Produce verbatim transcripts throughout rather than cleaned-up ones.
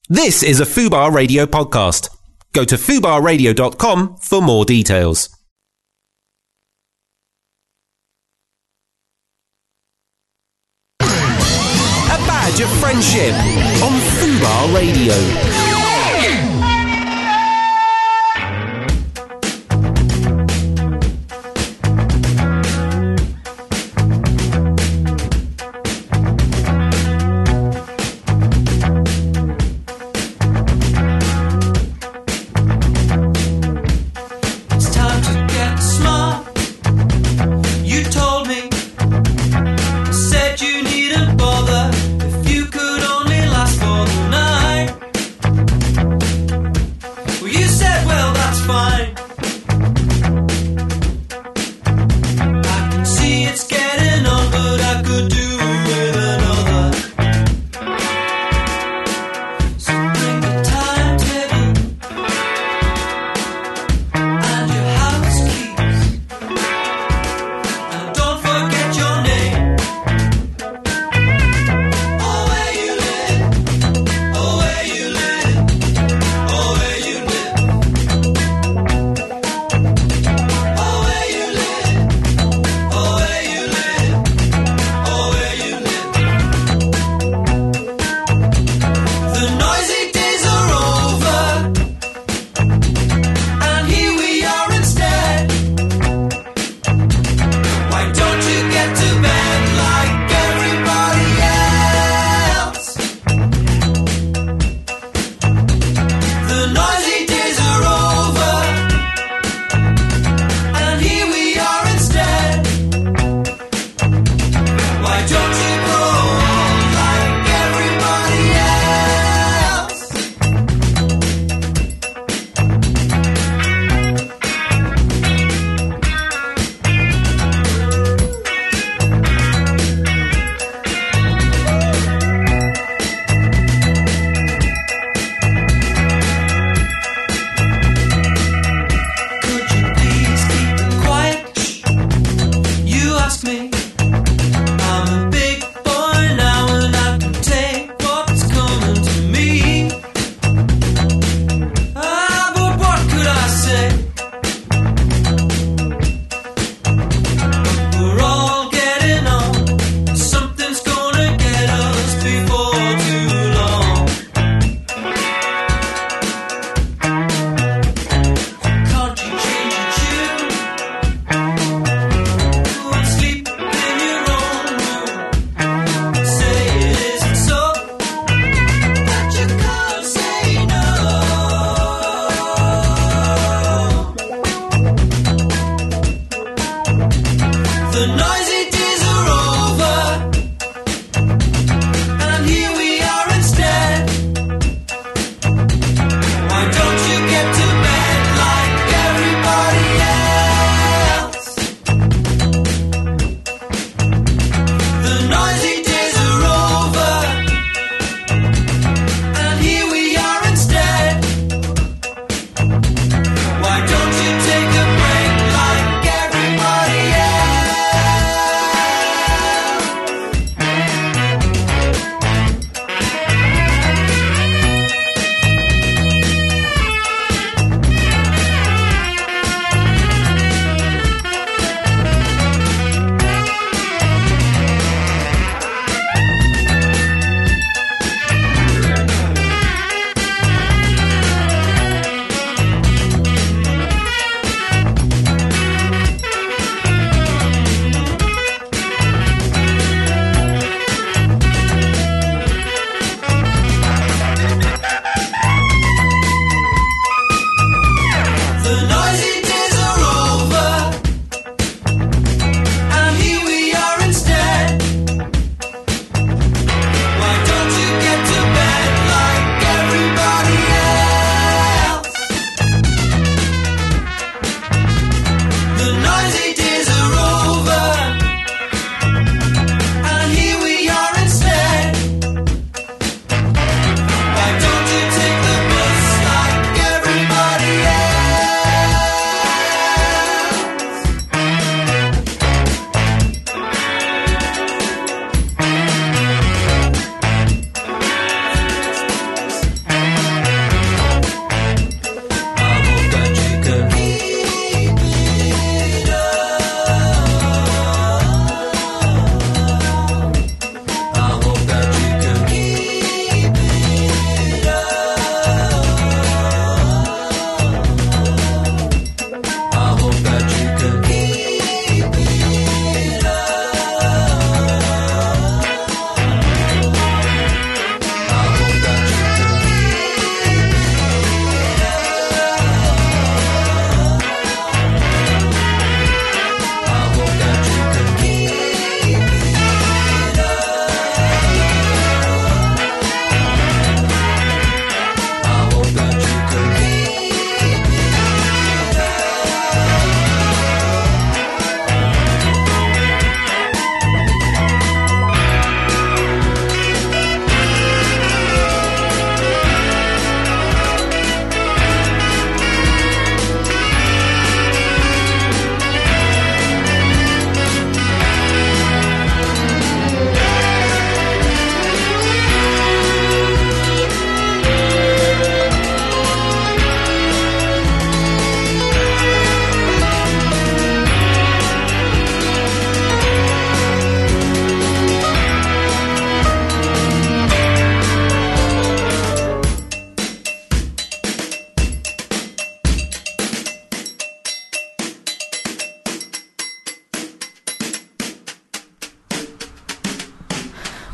This is a Fubar Radio podcast. Go to fubar radio dot com for more details. A badge of friendship on Fubar Radio. Said you needn't bother if you could only last for the night.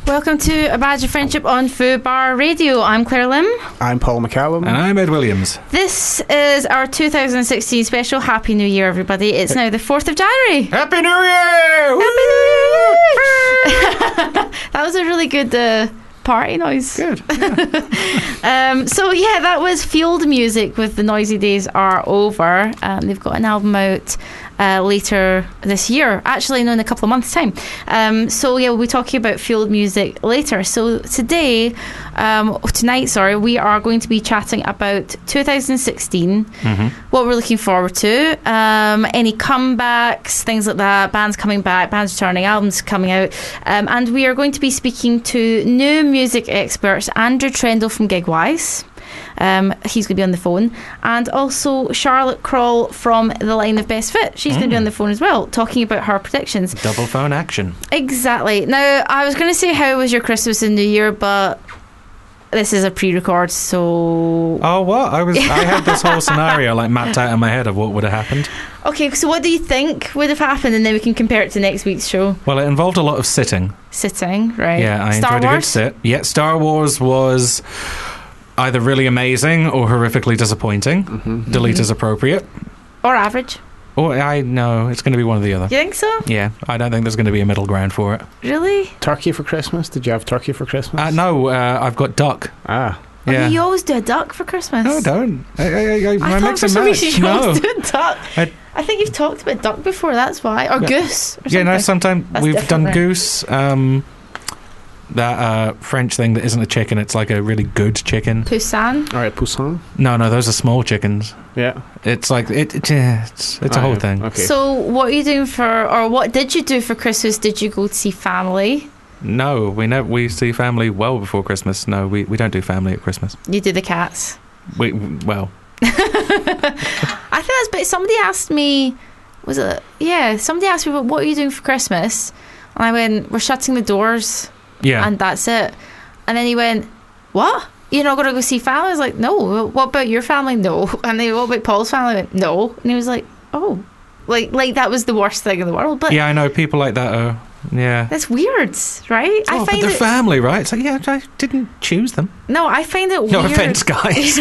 Welcome to A Badge of Friendship on Fubar Radio. I'm Claire Lim. I'm Paul McCallum. And I'm Ed Williams. This is our two thousand sixteen special. Happy New Year, everybody. It's now the fourth of January. Happy New Year! Happy New Year! That was a really good uh, party noise. Good. Yeah. um, so, yeah, that was Field Music with The Noisy Days Are Over. Um, they've got an album out Uh, later this year, actually no, in a couple of months' time. Um, so yeah, we'll be talking about Field Music later. So today, um, tonight, sorry, we are going to be chatting about two thousand sixteen, mm-hmm. what we're looking forward to, um, any comebacks, things like that, bands coming back, bands returning, albums coming out, um, and we are going to be speaking to new music experts, Andrew Trendle from Gigwise. Um, he's going to be on the phone, and also Charlotte Kroll from the line of Best Fit. She's mm. going to be on the phone as well, talking about her predictions. Double phone action. Exactly. Now, I was going to say how was your Christmas and New Year, but this is a pre-record, so... Oh, what? I was. I had this whole scenario like mapped out in my head of what would have happened. Okay, so what do you think would have happened, and then we can compare it to next week's show? Well, it involved a lot of sitting. Sitting, right. Yeah, I Star enjoyed Wars? a good sit. Yeah, Star Wars was either really amazing or horrifically disappointing. Mm-hmm. Delete mm-hmm. is appropriate. Or average. Or I know it's going to be one or the other. You think so? Yeah, I don't think there's going to be a middle ground for it. Really? Turkey for Christmas? Did you have turkey for Christmas? Uh, no, uh, I've got duck. Ah. Yeah. Yeah. You always do a duck for Christmas. No, I don't. I, I, I, I I thought mix for and some match. reason you No. always do a duck. I, I think you've talked about duck before, that's why. Or yeah. goose. Or yeah, no, something. sometimes That's we've different, done right? goose. Um, that uh, French thing that isn't a chicken, it's like a really good chicken. Poussin. All right, poussin. No, no, those are small chickens. Yeah. It's like, it, it, yeah, it's, it's a Oh, whole yeah. thing. Okay. So what are you doing for, or what did you do for Christmas? Did you go to see family? No, we never, we see family well before Christmas. No, we, we don't do family at Christmas. You do the cats. We, well... I think that's, but somebody asked me, was it, yeah, somebody asked me, what, what are you doing for Christmas? And I went, we're shutting the doors. Yeah. And that's it. And then he went, what? You're not going to go see family? I was like, no. What about your family? No. And then, what about Paul's family? I went, no. And he was like, oh. Like, like that was the worst thing in the world. But yeah, I know, people like that are... Yeah. that's weird, right? Oh, I but find they're it, family, right? It's like, yeah, I didn't choose them. no, I find it No weird. offence, guys.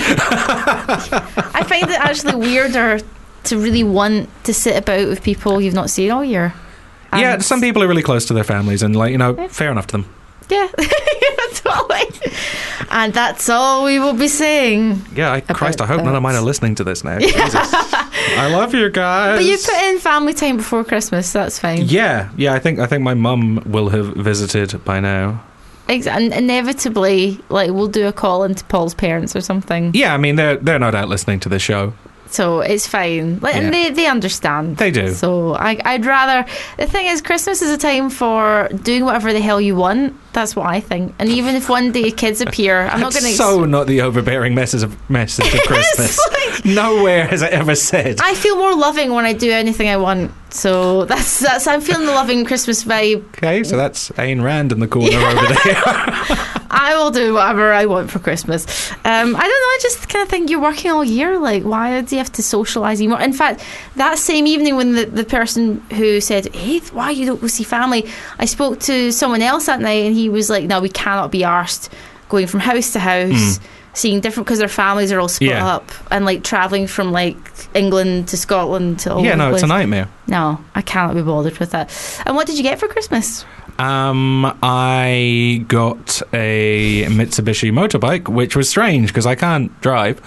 I find it actually weirder to really want to sit about with people you've not seen all year. And Yeah, some people are really close to their families, and, like, you know, Yeah. fair enough to them. Yeah, totally. And that's all we will be saying. Yeah, I, Christ, I hope none of mine are listening to this now. Yeah. Jesus. I love you guys. But you put in family time before Christmas, that's fine. Yeah, yeah, I think I think my mum will have visited by now. Ex- and inevitably, like, we'll do a call into Paul's parents or something. Yeah, I mean, they're, they're no doubt listening to the show. So it's fine. Like, and Yeah. they, they understand. They do. So I, I'd rather... The thing is, Christmas is a time for doing whatever the hell you want. That's what I think. And even if one day kids appear, I'm not That's going to... so not the overbearing message of, message of Christmas. like- Nowhere has it ever said. I feel more loving when I do anything I want. So that's that's I'm feeling the loving Christmas vibe. Okay, so that's Ayn Rand in the corner Yeah. over there. I will do whatever I want for Christmas. Um, I don't know. I just kind of think you're working all year. Like, why do you have to socialise anymore? In fact, that same evening when the, the person who said, "Hey, why you don't go see family?" I spoke to someone else that night, and he was like, "No, we cannot be arsed going from house to house." Mm. Seeing different, because their families are all split Yeah. up, and like travelling from like England to Scotland to all Yeah, over no, the it's a place. nightmare. No, I cannot be bothered with that. And what did you get for Christmas? Um, I got a Mitsubishi motorbike, which was strange because I can't drive.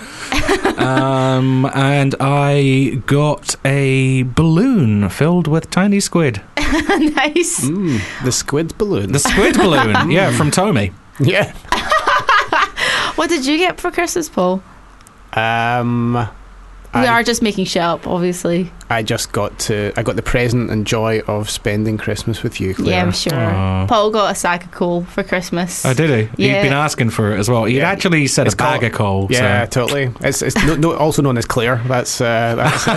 um, and I got a balloon filled with tiny squid. Nice. Mm, the squid balloon. The squid balloon, yeah, from Tommy. Yeah. What did you get for Christmas, Paul? Um, We I, are just making shit up, obviously. I just got to. I got the present and joy of spending Christmas with you, Claire. Yeah, I'm sure. Aw. Paul got a sack of coal for Christmas. Oh, did he? Yeah. He'd been asking for it as well. He'd Yeah. actually said It's a bag called- of coal. Yeah, So. totally. It's, it's no, no, also known as Claire. That's uh, that's.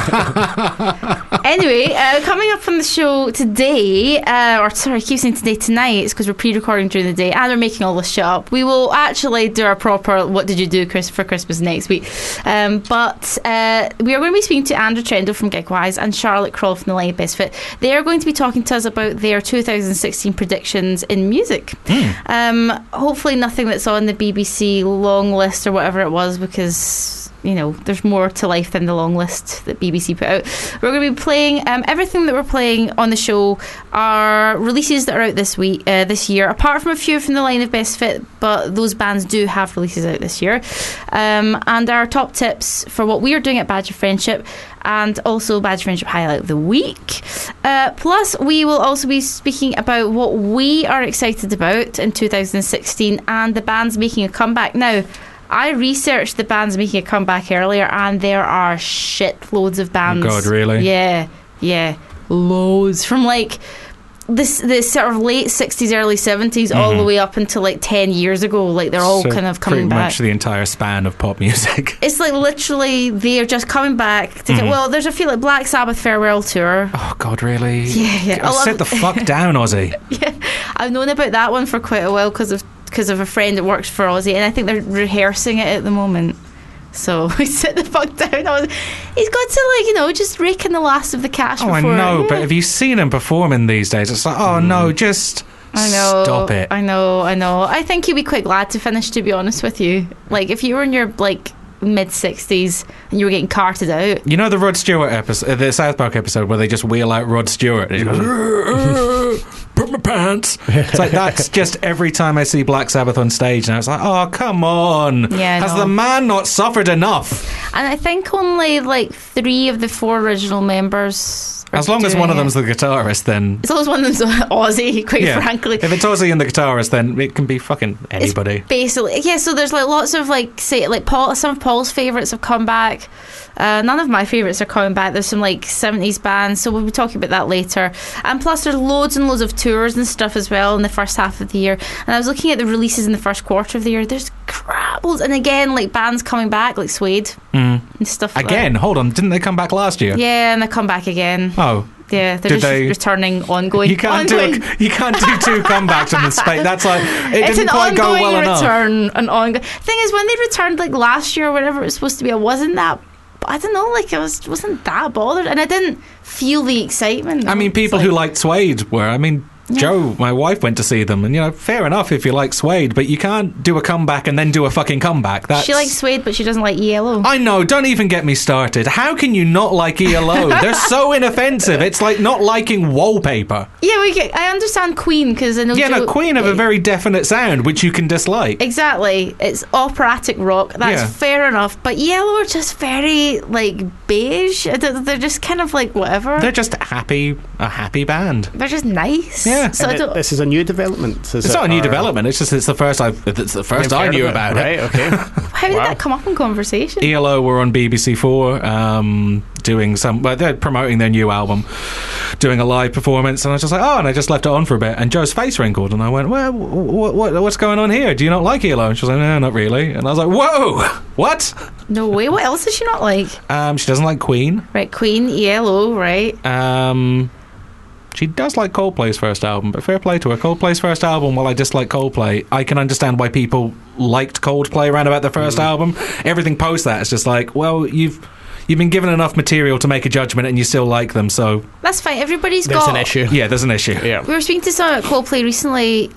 Anyway, uh, coming up on the show today, uh, or sorry, I keep saying today, tonight, it's because we're pre-recording during the day and we're making all this shit up. We will actually do our proper what did you do Chris for Christmas next week. Um, but uh, we are going to be speaking to Andrew Trendle from Gigwise. Wise and Charlotte Kroll from the line of Best Fit. They are going to be talking to us about their two thousand sixteen predictions in music. Mm. Um, hopefully nothing that's on the B B C long list or whatever it was, because you know, there's more to life than the long list that B B C put out. We're going to be playing um, everything that we're playing on the show are releases that are out this week, uh, this year, apart from a few from the line of Best Fit, but those bands do have releases out this year. Um, and our top tips for what we are doing at Badge of Friendship, and also Badge of Friendship Highlight of the Week. Uh, plus, we will also be speaking about what we are excited about in two thousand sixteen and the bands making a comeback. Now, I researched the bands making a comeback earlier, and there are shitloads of bands. Oh God, really? Yeah, yeah, loads. From like this, this sort of late sixties, early seventies, mm-hmm. all the way up until like ten years ago. Like they're all so kind of coming pretty back. Pretty much the entire span of pop music. It's like literally they're just coming back. To mm-hmm. get, well, there's a few like Black Sabbath farewell tour. Oh God, really? Yeah, yeah. Oh, sit the fuck down, Ozzy. Yeah, I've known about that one for quite a while because of. because of a friend that works for Ozzy, and I think they're rehearsing it at the moment. So we sit the fuck down. I was, he's got to, like, you know, just rake in the last of the cash. Oh, before, I know, yeah. but have you seen him performing these days? It's like, oh mm. no, just I know, stop it. I know, I know. I think you'd be quite glad to finish, to be honest with you. Like, if you were in your, like, mid-sixties and you were getting carted out. You know the Rod Stewart episode, the South Park episode where they just wheel out Rod Stewart and he goes, put my pants. It's like, that's just every time I see Black Sabbath on stage, and I was like, oh, come on. Yeah, has no. the man not suffered enough? And I think only like three of the four original members. As long as one of them's the guitarist, then... As long as one of them's Ozzy, quite yeah. frankly. If it's Ozzy and the guitarist, then it can be fucking anybody. It's basically, yeah, so there's like lots of, like, say, like Paul, some of Paul's favourites have come back. Uh, none of my favourites are coming back. There's some, like, seventies bands, so we'll be talking about that later. And plus, there's loads and loads of tours and stuff as well in the first half of the year. And I was looking at the releases in the first quarter of the year. There's crap loads. And again, like, bands coming back, like Suede mm. and stuff like Again? that. Hold on, didn't they come back last year? Yeah, and they come back again. Oh. Yeah, they're Did just they, returning ongoing. You can't ongoing. do a, you can't do two comebacks in the space. That's like it it's didn't an quite go well return, enough. An ongoing thing is when they returned like last year or whatever it was supposed to be. I wasn't that. I don't know. Like I was wasn't that bothered, and I didn't feel the excitement. I mean, people like, who liked Suede were. I mean. Yeah. Joe, my wife, went to see them, and you know, fair enough if you like Suede, but you can't do a comeback and then do a fucking comeback. That's... She likes Suede, but she doesn't like E L O. I know, don't even get me started. How can you not like E L O? They're so inoffensive. It's like not liking wallpaper. Yeah, we get, I understand Queen because I know. Yeah, Joe, no, Queen have a very definite sound which you can dislike. Exactly, it's operatic rock. That's yeah. fair enough. But E L O are just very like beige. They're just kind of like whatever. They're just happy, a happy band. They're just nice. Yeah. So I don't, this is a new development. Is it's it, not a new or, development. It's just it's the first I it's the first I knew about it. Right. Okay. How did wow. that come up in conversation? E L O were on B B C Four um, doing some. Well, they're promoting their new album, doing a live performance, and I was just like, oh, and I just left it on for a bit, and Joe's face wrinkled, and I went, well, what, what what's going on here? Do you not like E L O? And she was like, no, not really. And I was like, whoa, what? No way. What else does she not like? Um, she doesn't like Queen. Right, Queen, E L O, right? Um. She does like Coldplay's first album, but fair play to her. Coldplay's first album, while I dislike Coldplay, I can understand why people liked Coldplay around about their first mm. album. Everything post that is just like, well, you've you've been given enough material to make a judgment and you still like them, so... That's fine. Everybody's there's got... There's an issue. Yeah, there's an issue. Yeah. We were speaking to someone at Coldplay recently,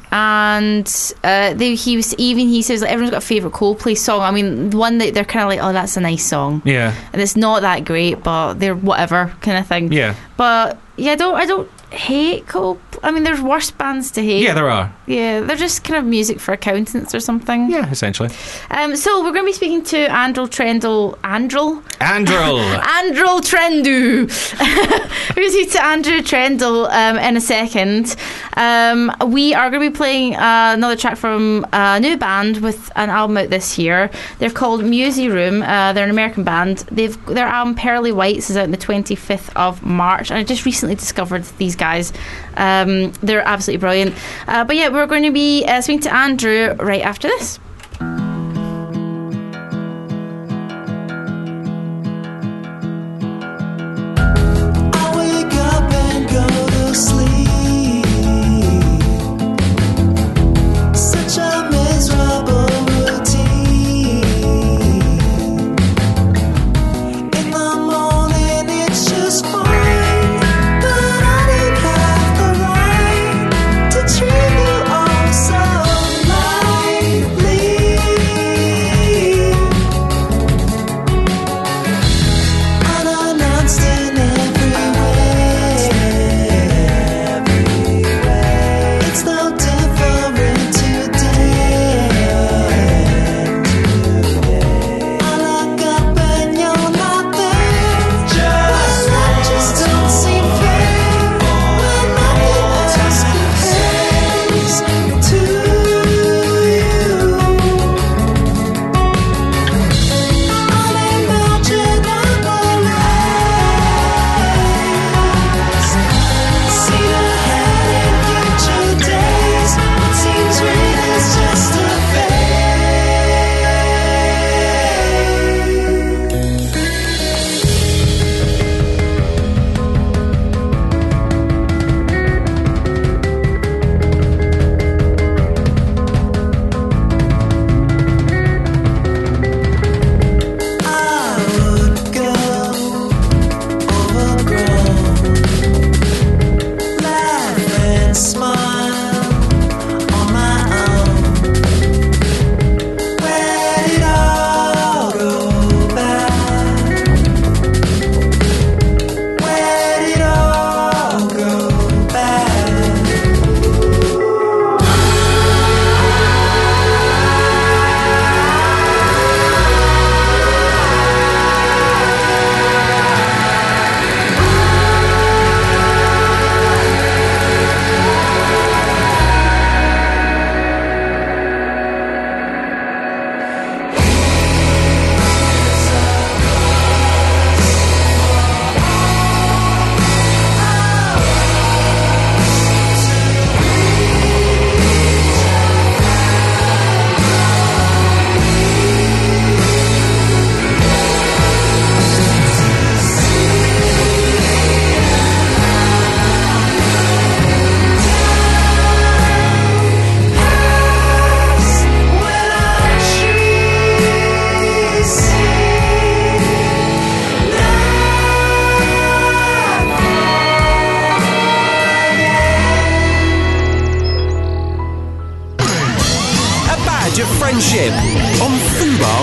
and uh, they, he was even he says like, everyone's got a favourite Coldplay song. I mean, the one that they're kind of like, oh, that's a nice song. Yeah. And it's not that great, but they're whatever kind of thing. Yeah. But, yeah, I don't... I don't hate Coldplay. I mean, there's worse bands to hate. Yeah, there are. Yeah, they're just kind of music for accountants or something. Yeah, essentially. Um, so we're going to be speaking to Andrel Trendle. Andrel? Andrel. Andrel Trendu. We're going to speak to Andrew Trendle um, in a second. Um, we are going to be playing uh, another track from a new band with an album out this year. They're called Musi Room. Uh, they're an American band. They've their album Pearly Whites is out on the twenty-fifth of March, and I just recently discovered these guys. Um, they're absolutely brilliant. Uh, but yeah, we're going to be uh, speaking to Andrew right after this. Just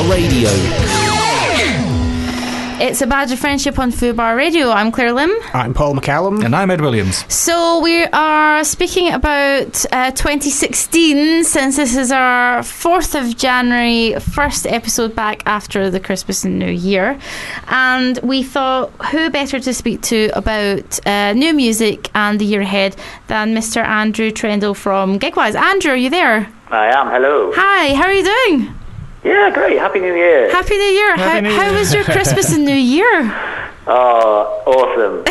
Fubar Radio. It's a badge of friendship on Fubar Radio. I'm Claire Lim. I'm Paul McCallum. And I'm Ed Williams. So we are speaking about uh, twenty sixteen, since this is our fourth of January, first episode back after the Christmas and New Year. And we thought, who better to speak to about uh, new music and the year ahead than Mister Andrew Trendle from Gigwise. Andrew, are you there? I am, hello. Hi, how are you doing? Yeah, great. Happy New Year. Happy New Year. Happy how, New how Year. was your Christmas and New Year? Oh, awesome,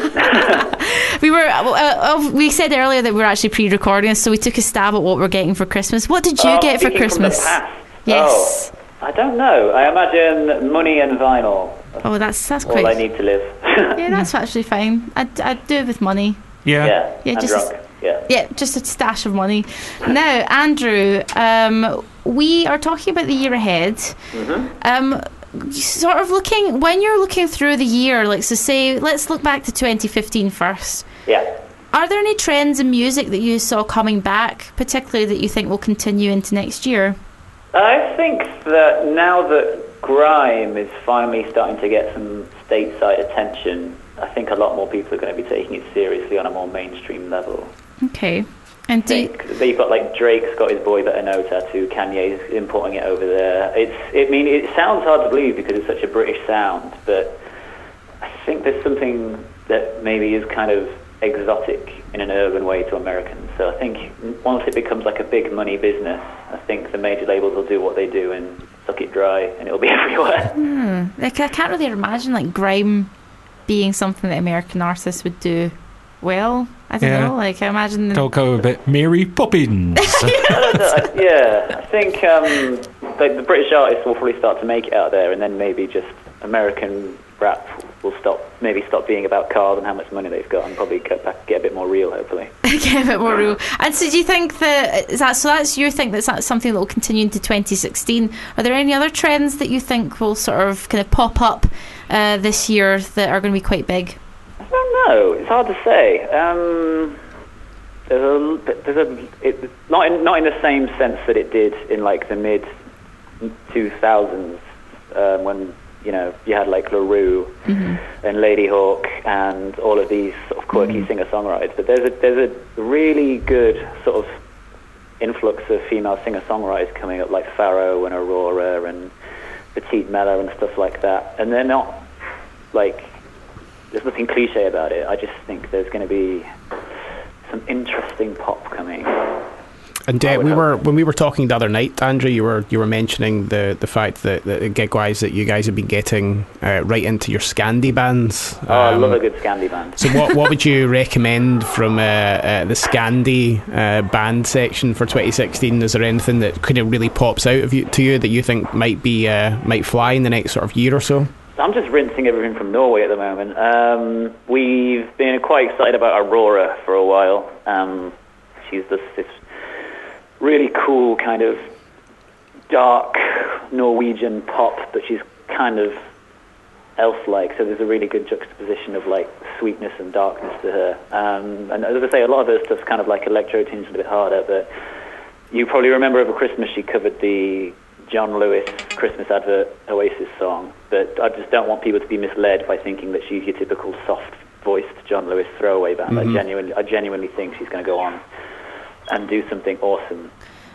I imagine. We were. Uh, uh, we said earlier that we were actually pre-recording, so we took a stab at what we're getting for Christmas. What did you Oh, get for speaking from the Christmas? past. Yes. Oh, I don't know. I imagine money and vinyl. That's Oh, that's that's all quite. I need to live. Yeah, that's actually fine. I'd, I'd do it with money. Yeah. yeah, Yeah, and just- drunk. Yeah. Yeah, just a stash of money. Now, Andrew, um, we are talking about the year ahead. Mm-hmm. Um, sort of looking when you're looking through the year, like so say, let's look back to twenty fifteen first. Yeah. Are there any trends in music that you saw coming back, particularly that you think will continue into next year? I think that now that grime is finally starting to get some stateside attention, I think a lot more people are going to be taking it seriously on a more mainstream level. Okay. And I do you, think you've got like Drake's got his Boy Better Know tattoo, Kanye's importing it over there. It's, it, I mean, it sounds hard to believe because it's such a British sound, but I think there's something that maybe is kind of exotic in an urban way to Americans. So I think once it becomes like a big money business, I think the major labels will do what they do and suck it dry, and it'll be everywhere. hmm, like I can't really imagine like grime being something that American artists would do well. I don't Yeah. know. Like I imagine. Don't go a bit Mary Poppins. I- yeah, I think um, like the British artists will probably start to make it out there, and then maybe just American rap will stop, maybe stop being about cars and how much money they've got, and probably get back, get a bit more real, hopefully. Get a bit more real. And so, do you think that is that? So that's you think that's something that will continue into twenty sixteen. Are there any other trends that you think will sort of kind of pop up uh, this year that are going to be quite big? I don't know. It's hard to say. Um, there's a there's a it, not in not in the same sense that it did in like the mid two thousands um, when you know you had like LaRue Mm-hmm. and Lady Hawk and all of these sort of quirky Mm-hmm. singer-songwriters. But there's a there's a really good sort of influx of female singer-songwriters coming up, like Pharoah and Aurora and Petite Mella and stuff like that. And they're not like. There's nothing cliche about it. I just think there's going to be some interesting pop coming. And I uh, would we hope. were when we were talking the other night, Andrew. You were you were mentioning the, the fact that, that Gigwise that you guys have been getting uh, right into your Scandi bands. Oh, I Um, love a good Scandi band. So what what would you recommend from uh, uh, the Scandi uh, band section for twenty sixteen? Is there anything that kind of really pops out of you to you that you think might be uh, might fly in the next sort of year or so? I'm just rinsing everything from Norway at the moment. Um, we've been quite excited about Aurora for a while. Um, she's this, this really cool kind of dark Norwegian pop, but she's kind of elf-like, so there's a really good juxtaposition of like sweetness and darkness to her. Um, and as I say, a lot of her stuff's kind of like electro-tinged, a bit harder, but you probably remember over Christmas she covered the John Lewis Christmas advert Oasis song, but I just don't want people to be misled by thinking that she's your typical soft-voiced John Lewis throwaway band. Mm-hmm. I genuinely, I genuinely think she's going to go on and do something awesome.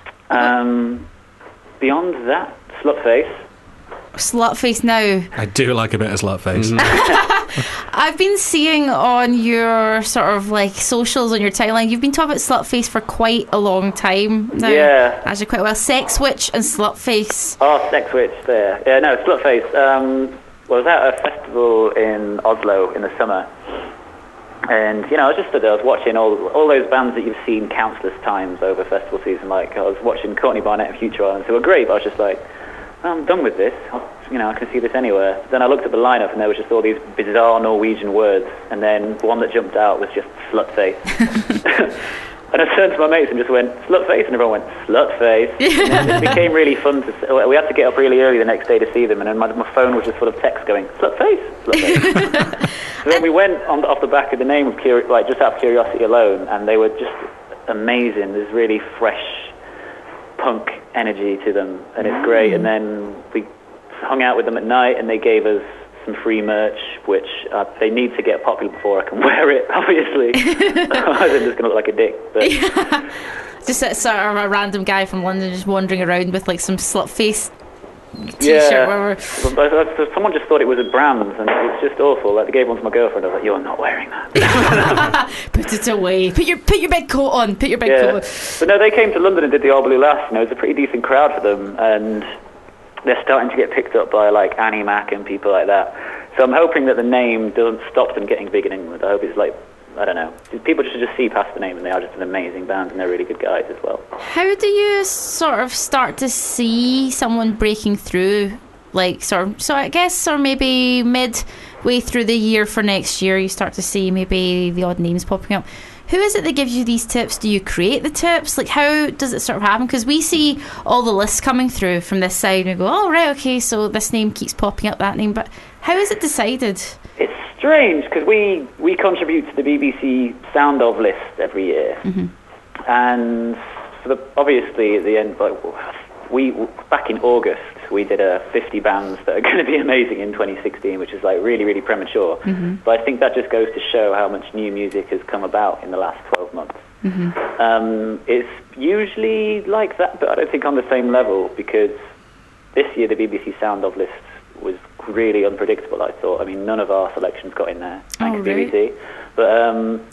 Um, beyond that, Slutface. Slutface now. I do like a bit of Slutface. I've been seeing on your sort of like socials on your timeline, you've been talking about Slutface for quite a long time now. Yeah. Actually, quite well. Sex Witch and Slutface. Oh, Sex Witch there. Yeah, no, Slutface. Um, well, I was at a festival in Oslo in the summer. And, you know, I was just stood there, I was watching all all those bands that you've seen countless times over festival season. Like, I was watching Courtney Barnett and Future Islands, who were great, but I was just like, oh, I'm done with this. I'll, you know, I can see this anywhere. Then I looked at the lineup, and there was just all these bizarre Norwegian words, and then the one that jumped out was just Slutface. And I turned to my mates and just went, Slutface, and everyone went, Slutface. And it became really fun to see. We had to get up really early the next day to see them, and then my, my phone was just full of texts going, Slutface, Slutface. So then we went on, off the back of the name of Curi- like just out of curiosity alone, and they were just amazing. There's really fresh punk energy to them, and it's great. And then we hung out with them at night, and they gave us some free merch, which uh, they need to get popular before I can wear it, obviously. I'm just going to look like a dick. But. Yeah. Just a, sort of a random guy from London just wandering around with like some slut face t-shirt. Yeah. Whatever. But someone just thought it was a brand, and it was just awful. Like, they gave one to my girlfriend. I was like, "You're not wearing that." Put it away. Put your put your big coat on. Put your big yeah. coat on. But no, they came to London and did the All Blue Last. You know, it was a pretty decent crowd for them, and they're starting to get picked up by like Annie Mac and people like that. So I'm hoping that the name doesn't stop them getting big in England. I hope it's like, I don't know, people should just see past the name, and they are just an amazing band, and they're really good guys as well. How do you sort of start to see someone breaking through? Like, sort of, so I guess, or maybe midway through the year for next year, you start to see maybe the odd names popping up. Who is it that gives you these tips? Do you create the tips? Like, how does it sort of happen? Because we see all the lists coming through from this side, and we go, oh, right, okay, so this name keeps popping up, that name. But how is it decided? It's strange, because we, we contribute to the B B C Sound Of list every year. Mm-hmm. And for the, obviously, at the end, like, we back in August, we did a fifty bands that are going to be amazing in twenty sixteen, which is like really, really premature. Mm-hmm. But I think that just goes to show how much new music has come about in the last twelve months. Mm-hmm. Um, it's usually like that, but I don't think on the same level, because this year the B B C Sound Of list was really unpredictable, I thought. I mean, none of our selections got in there, thanks oh, to really? B B C. But um,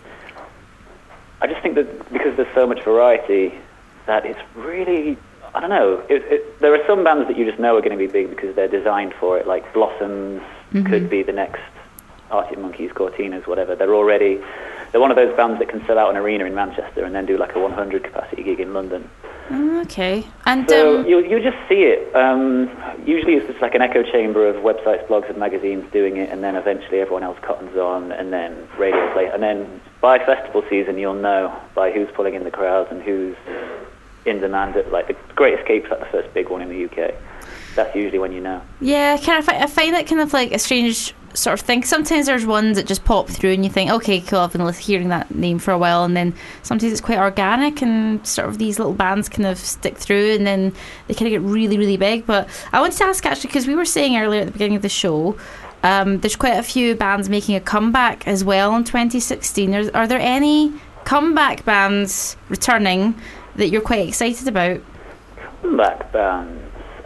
I just think that because there's so much variety, that it's really... I don't know. It, it, there are some bands that you just know are going to be big because they're designed for it, like Blossoms mm-hmm. could be the next Arctic Monkeys, Cortinas, whatever. They're already... They're one of those bands that can sell out an arena in Manchester and then do like a one hundred capacity gig in London. Okay. And so um, you you just see it. Um, usually it's just like an echo chamber of websites, blogs, and magazines doing it, and then eventually everyone else cottons on, and then radio play. And then by festival season, you'll know by who's pulling in the crowds and who's in demand. At, like the Great Escape's like the first big one in the U K. That's usually when you know. Yeah, kind of. I find it kind of like a strange sort of thing. Sometimes there's ones that just pop through and you think, okay, cool, I've been hearing that name for a while, and then sometimes it's quite organic and sort of these little bands kind of stick through and then they kind of get really, really big. But I wanted to ask actually, because we were saying earlier at the beginning of the show, um, there's quite a few bands making a comeback as well in twenty sixteen. Are, are there any comeback bands returning that you're quite excited about? Comeback bands?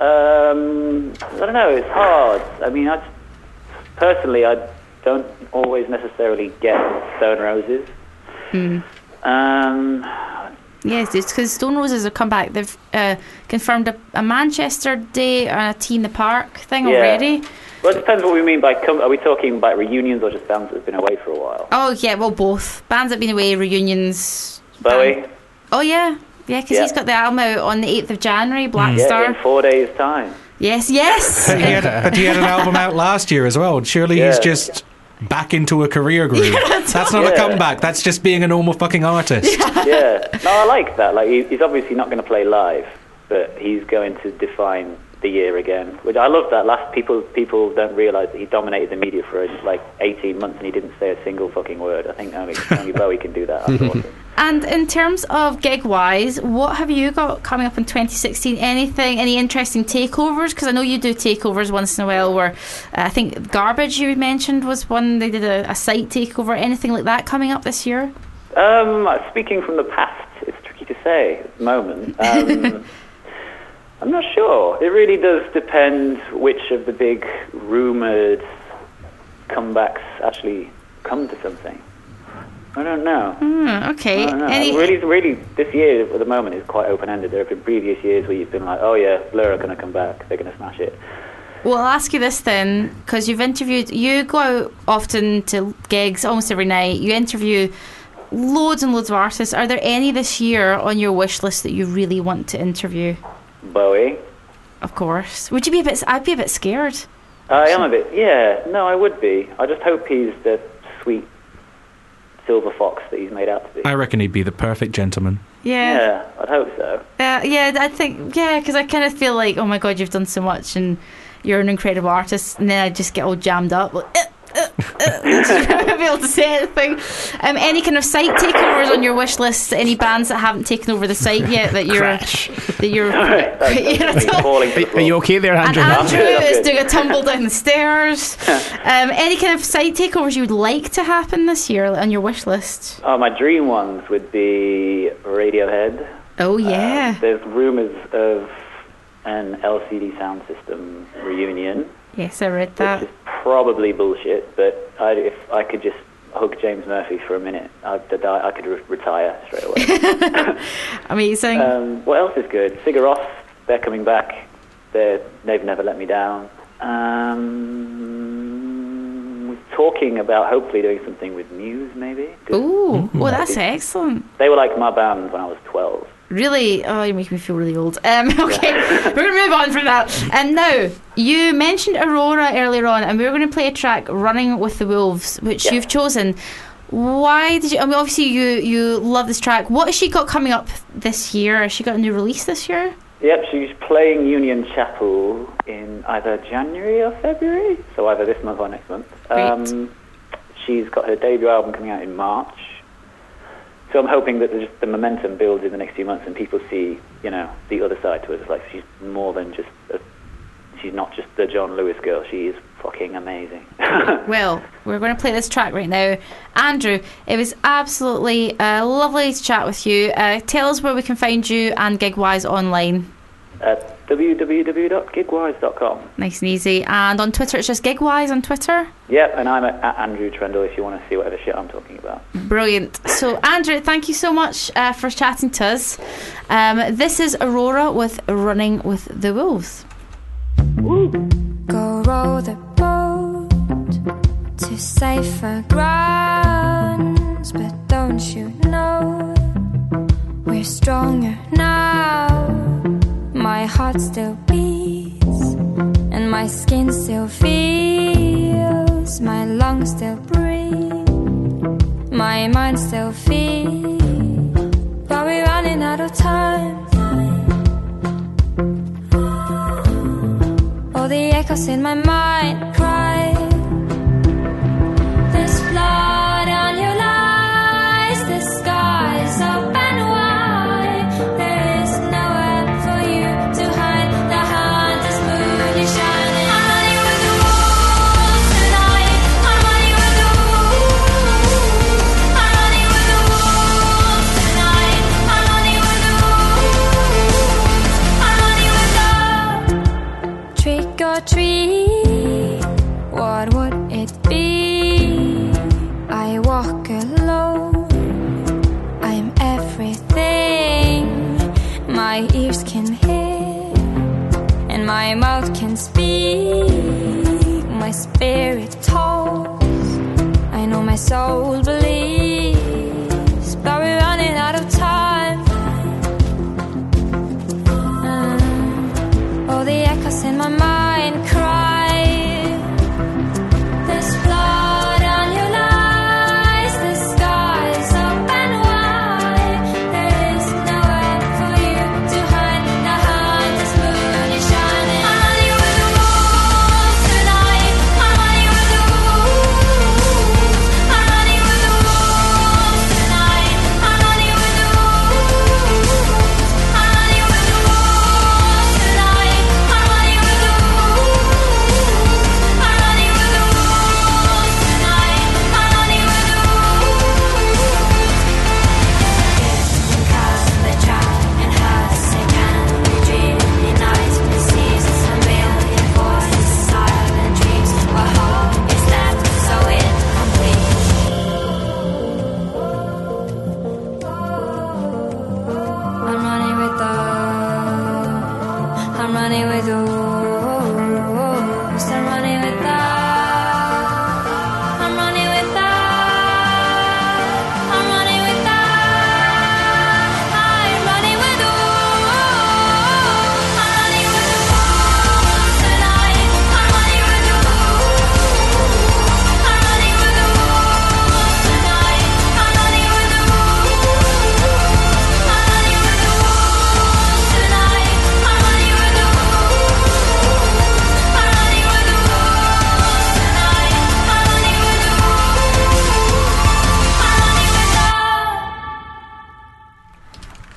Um, I don't know, it's hard. I mean, I personally, I don't always necessarily get Stone Roses. Hmm. Um, yes, it's because Stone Roses have come back. They've uh, confirmed a, a Manchester date and a Tea in the Park thing yeah. already. Well, it depends what we mean by... Com- are we talking about reunions or just bands that have been away for a while? Oh, yeah, well, both. Bands that have been away, reunions. Bowie? Band- oh, yeah. Yeah, because yeah. he's got the album out on the eighth of January, Black yeah, Star. in four days' time. Yes, yes. But he, had, but he had an album out last year as well. Surely yeah. he's just back into a career groove. Yeah, that's not yeah. a comeback. That's just being a normal fucking artist. Yeah. yeah. No, I like that. Like he, he's obviously not going to play live, but he's going to define the year again. Which I love that. Last people people don't realise that he dominated the media for like eighteen months and he didn't say a single fucking word. I think only, only Bowie can do that. That's awesome. And in terms of gig-wise, what have you got coming up in twenty sixteen? Anything, any interesting takeovers? Because I know you do takeovers once in a while where uh, I think Garbage you mentioned was one, they did a, a site takeover. Anything like that coming up this year? Um, speaking from the past, it's tricky to say at the moment. Um, I'm not sure. It really does depend which of the big rumoured comebacks actually come to something. I don't know. Mm, okay. I don't know. Any- really, really, this year at the moment is quite open-ended. There have been previous years where you've been like, oh yeah, Blur are going to come back. They're going to smash it. Well, I'll ask you this then, because you've interviewed, you go out often to gigs almost every night. You interview loads and loads of artists. Are there any this year on your wish list that you really want to interview? Bowie. Of course. Would you be a bit, I'd be a bit scared. I am a bit, yeah. No, I would be. I just hope he's the sweet silver fox that he's made out to be. I reckon he'd be the perfect gentleman. Yeah. Yeah, I'd hope so. Uh, yeah, I think, yeah, because I kind of feel like, oh my God, you've done so much and you're an incredible artist, and then I just get all jammed up. Like, uh, uh, be able to say anything. Um, any kind of site takeovers on your wish list? Any bands that haven't taken over the site yet that you're Crash. that you're? That's- that's you're me falling to the Are, are floor. you okay there, and Andrew? Andrew I'm good, I'm is good. doing a tumble down the stairs. Um, any kind of site takeovers you would like to happen this year on your wish list? Oh, my dream ones would be Radiohead. Oh yeah, Um, there's rumours of an L C D Sound System reunion, yes, I read which that. is probably bullshit. But I, if I could just hug James Murphy for a minute, I'd, I could re- retire straight away. Amazing. um, what else is good? Sigur Rós, they're coming back. They're, they've never let me down. Um, we're talking about hopefully doing something with Muse, maybe. Ooh, well, that's excellent. They were like my band when I was twelve. Really? Oh, you make me feel really old. Um, okay, we're going to move on from that. And now, you mentioned Aurora earlier on, and we were going to play a track, Running with the Wolves, which Yeah. you've chosen. Why did you... I mean, obviously, you, you love this track. What has she got coming up this year? Has she got a new release this year? Yep, she's playing Union Chapel in either January or February, so either this month or next month. Great. Um, she's got her debut album coming out in March. So I'm hoping that the, just the momentum builds in the next few months and people see, you know, the other side to her. It's like she's more than just, a, she's not just the John Lewis girl. She is fucking amazing. Well, we're going to play this track right now. Andrew, it was absolutely uh, lovely to chat with you. Uh, tell us where we can find you and Gigwise online. At w w w dot gigwise dot com. Nice and easy. And on Twitter, it's just Gigwise on Twitter. Yep, and I'm at, at Andrew Trendle if you want to see whatever shit I'm talking about. Brilliant. So, Andrew, thank you so much uh, for chatting to us. Um, this is Aurora with Running with the Wolves. Go row the boat to safer grounds, but don't you know we're stronger now? My heart still beats and my skin still feels, my lungs still breathe, my mind still feels, but we're running out of time. All the echoes in my mind cry, there's blood on your lies, the sky's up and wide, there is nowhere for you to hide, the hunter's moon is shining. I'm running with the wolves tonight, I'm running with the wolves, I'm running with the wolves tonight, I'm running with the wolves, I'm running with the trick or treat, what would it be? I walk alone, I'm everything my ears can hear and my mouth can speak, my spirit talks, I know my soul believes, but we're running out of time. Uh, all the echoes in my mind cry, there's blood on your lies, the sky's up and wide, there is nowhere for you to hide, the hunter's moon is shining. I'm running with the wolves tonight, I'm running with the wolves, I'm running with the wolves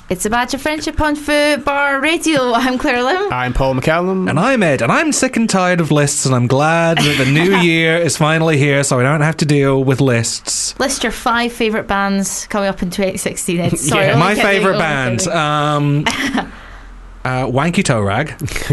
It's a badge of friendship on Foo Bar Radio. I'm Claire Lim. I'm Paul McCallum. And I'm Ed, and I'm sick and tired of lists, and I'm glad that the new year is finally here, so I don't have to deal with lists. List your five favourite bands coming up in twenty sixteen. Ed. Sorry, Yeah, only My kidding, favourite only band, kidding. um, uh, Wanky Toe Rag.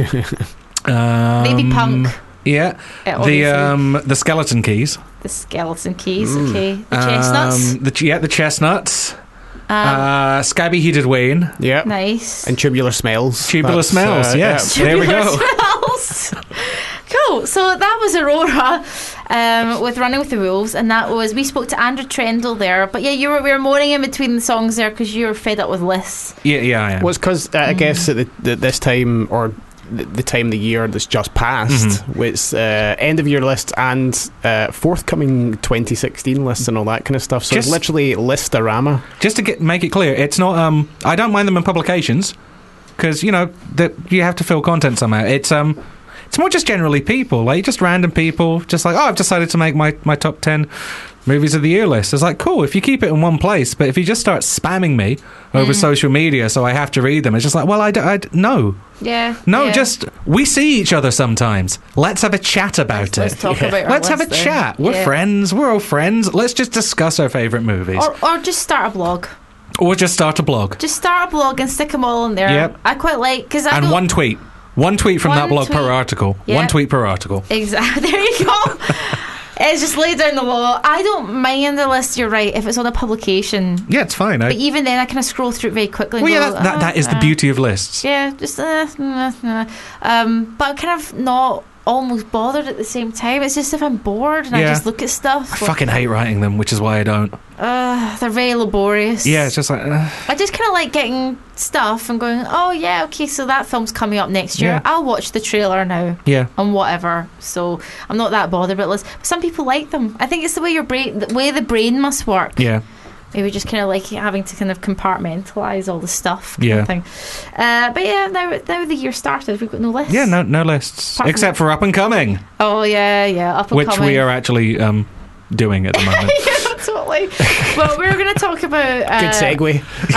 um, Maybe Punk. Yeah, Yeah, the obviously. um, the Skeleton Keys. The Skeleton Keys, okay. The Chestnuts. Um, the ch- yeah, the Chestnuts. Um, uh, Scabby Heated Wayne. Yeah. nice. And Tubular Smells. Tubular That's, Smells, uh, yes. yeah. There we Tubular go. Smells. Cool. So that was Aurora um, with Running with the Wolves, and that was we spoke to Andrew Trendle there. But yeah, you were we were moaning in between the songs there because you were fed up with lists. Yeah, yeah, I am. Well, it's because uh, I guess at the, the, this time, or the, the time of the year that's just passed, Mm-hmm. it's uh, end of year lists and uh, forthcoming twenty sixteen lists and all that kind of stuff. So Just- it's literally listorama. Just to get make it clear, it's not. Um, I don't mind them in publications because you know that you have to fill content somehow. It's um, it's more just generally people, like just random people, just like oh, I've decided to make my my top ten movies of the year list. It's like cool if you keep it in one place, but if you just start spamming me over social media, so I have to read them, it's just like well, I, d- I d- no, Yeah. no, yeah. just we see each other sometimes. Let's have a chat about Let's it. talk Yeah. about our Let's have a list then. chat. We're Yeah. friends. We're all friends. Let's just discuss our favourite movies. Or, or just start a blog. Or just start a blog. Just start a blog and stick them all in there. Yep. I quite like because I And don't, one tweet. One tweet from One that blog tweet. per article. Yeah. One tweet per article. Exactly. There you go. It's just laid down the law. I don't mind the list. You're right. If it's on a publication, Yeah, it's fine. I, but even then, I kind of scroll through it very quickly. And well, yeah, go, that, that, that is the "Ah, beauty of lists. Yeah, just uh, uh, uh. um, but I'm kind of not almost bothered at the same time. It's just if I'm bored and I Yeah. just look at stuff. I fucking hate writing them, which is why I don't. Uh, they're very laborious. Yeah, it's just like. Uh, I just kind of like getting stuff and going, oh yeah, okay, so that film's coming up next year. Yeah. I'll watch the trailer now yeah. and whatever. So I'm not that bothered about lists. But some people like them. I think it's the way your brain, the way the brain must work. Yeah. Maybe just kind of like having to kind of compartmentalize all the stuff. Kind Yeah. Of thing. Uh, but yeah, now now the year started, we've got no lists. Yeah, no, no lists. Apart from- Except for Up and Coming, Oh yeah, yeah. Up and which coming. we are actually um, doing at the moment. yeah, totally. Well, we're going to talk about. Uh, Good segue.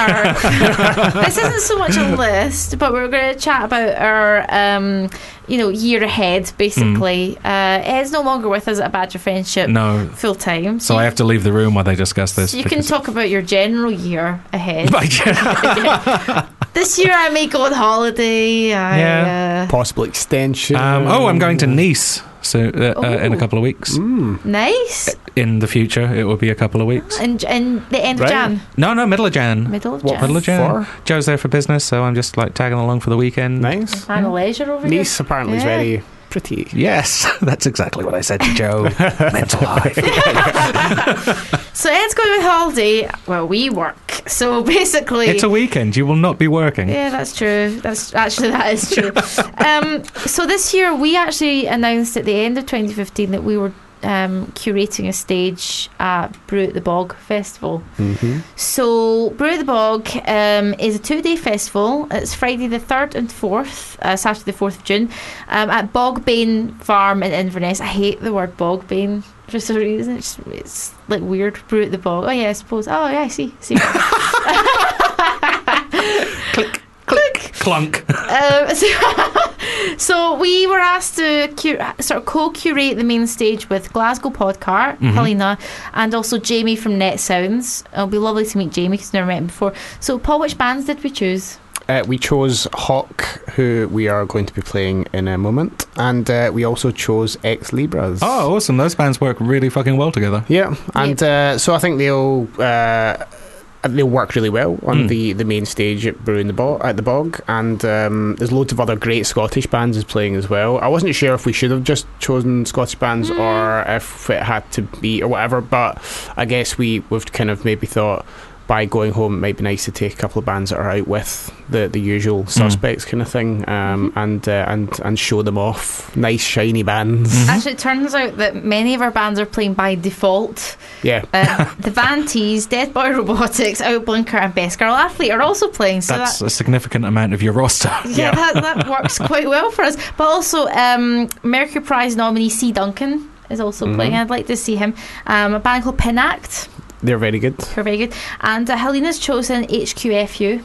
Our, this isn't so much a list, but we're going to chat about our, um, you know, year ahead. Basically, uh, Ed's no longer with us at a Badge of Friendship No. full time, So I have to leave the room while they discuss this. So you can because- talk about your general year ahead. Yeah. This year I may go on holiday. I, Yeah. uh, Possible extension. Um, oh, I'm going to Nice so uh, uh, in a Ooh. couple of weeks. Mm. nice. In the future, it will be a couple of weeks. And and the end Right. of Jan, No, no, middle of Jan. middle of What, Jan. Middle of Jan. For? Joe's there for business, so I'm just like tagging along for the weekend. Nice. Plan of leisure over here. Nice apparently is Yeah. very pretty. Yes, that's exactly what I said to Joe. Mental life. So Ed's going on holiday. Well, we work. So basically, It's a weekend. You will not be working. yeah, that's true. That's actually that is true. um, so this year we actually announced at the end of twenty fifteen that we were um, curating a stage at Brew at the Bog Festival. Mm-hmm. So Brew at the Bog um, is a two-day festival. It's Friday the third and fourth, uh, Saturday the fourth of June, um, at Bogbane Farm in Inverness. I hate the word Bogbane for some reason. It's, it's like weird. Brew at the Bog. Oh yeah, I suppose. Oh yeah, I see. see. Click, Click. clunk. Um, so, so we were asked to cu- sort of co-curate the main stage with Glasgow Podcart, Mhm. Helena, and also Jamie from Net Sounds. It'll be lovely to meet Jamie because I've never met him before. So, Paul, which bands did we choose? Uh, we chose Hawk, who we are going to be playing in a moment, and uh, we also chose Ex Libras. Oh, awesome. Those bands work really fucking well together. Yeah, and uh, so I think they'll uh, they'll work really well on Mm. the, the main stage at Brew in the Bog, at the Bog, and um, there's loads of other great Scottish bands is playing as well. I wasn't sure if we should have just chosen Scottish bands Mm. or if it had to be or whatever, but I guess we we've kind of maybe thought by going home it might be nice to take a couple of bands that are out with the, the usual suspects kind of thing, um, Mm-hmm. and uh, and and show them off. Nice shiny bands. Mhm. Actually, it turns out that many of our bands are playing by default. Yeah. Uh, the Van Tees, Dead Boy Robotics, Outblinker, and Best Girl Athlete are also playing. So That's that, a significant amount of your roster. yeah, that, that works quite well for us. But also, um, Mercury Prize nominee C. Duncan is also Mhm. playing. I'd like to see him. Um, a band called Pinact, They're very good. who are very good. And uh, Helena's chosen H Q F U.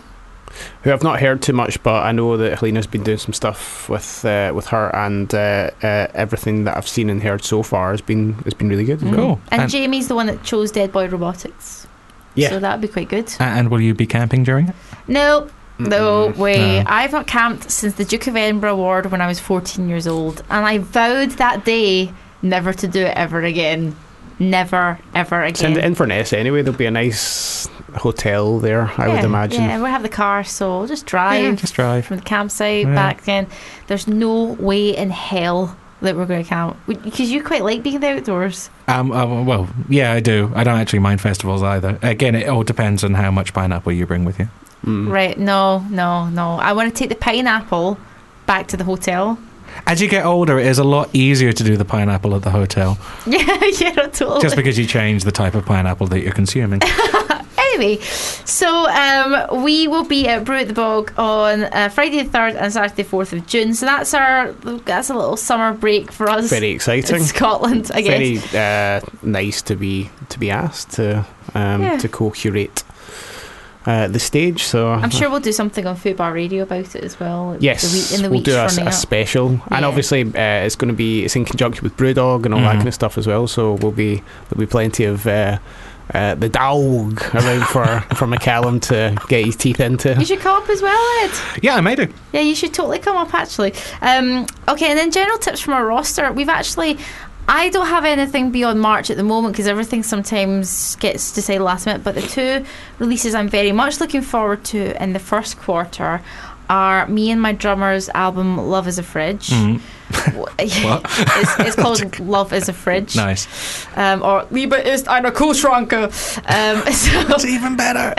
who I've not heard too much, but I know that Helena's been doing some stuff with uh, with her, and uh, uh, everything that I've seen and heard so far has been has been really good as well. Cool. And, And- Jamie's the one that chose Dead Boy Robotics. Yeah. So that would be quite good. A- And will you be camping during it? No, no way. No. I've not camped since the Duke of Edinburgh Award when I was fourteen years old. And I vowed that day never to do it ever again. Never, ever Send it again. in for Ness anyway. There'll be a nice hotel there, I yeah, would imagine. Yeah, we'll have the car, so we'll just drive Yeah, just drive. from the campsite Yeah. back then. There's no way in hell that we're going to camp. Because you quite like being outdoors. Um, uh, well, yeah, I do. I don't actually mind festivals either. Again, it all depends on how much pineapple you bring with you. Mm. Right, no, no, no. I want to take the pineapple back to the hotel. As you get older, it is a lot easier to do the pineapple at the hotel, Yeah, yeah, no, totally. just because you change the type of pineapple that you're consuming. Anyway, so um, we will be at Brew at the Bog on uh, Friday the third and Saturday the fourth of June. So that's our that's a little summer break for us. Very in exciting. Scotland, I guess. Very uh, nice to be to be asked to um, Yeah. to co-curate uh, the stage. So I'm sure we'll do something on Food Bar Radio about it as well. Yes, the week, in the we'll weeks do a, running a up. special, and Yeah. obviously uh, it's going to be it's in conjunction with Brewdog and all that Mhm. kind of stuff as well. So we'll be there'll be plenty of uh, uh, the dog around for for McCallum to get his teeth into. You should come up as well, Ed. Yeah, I made it. Yeah, you should totally come up actually. Um, okay, and then general tips from our roster. We've actually, I don't have anything beyond March at the moment because everything sometimes gets decided last minute. But the two releases I'm very much looking forward to in the first quarter are me and my drummer's album Love is a Fridge. Mhm. What? What? it's, it's called Love is a Fridge. Nice. Um, or Liebe ist eine Kühlschranke. Um, so, It's even better.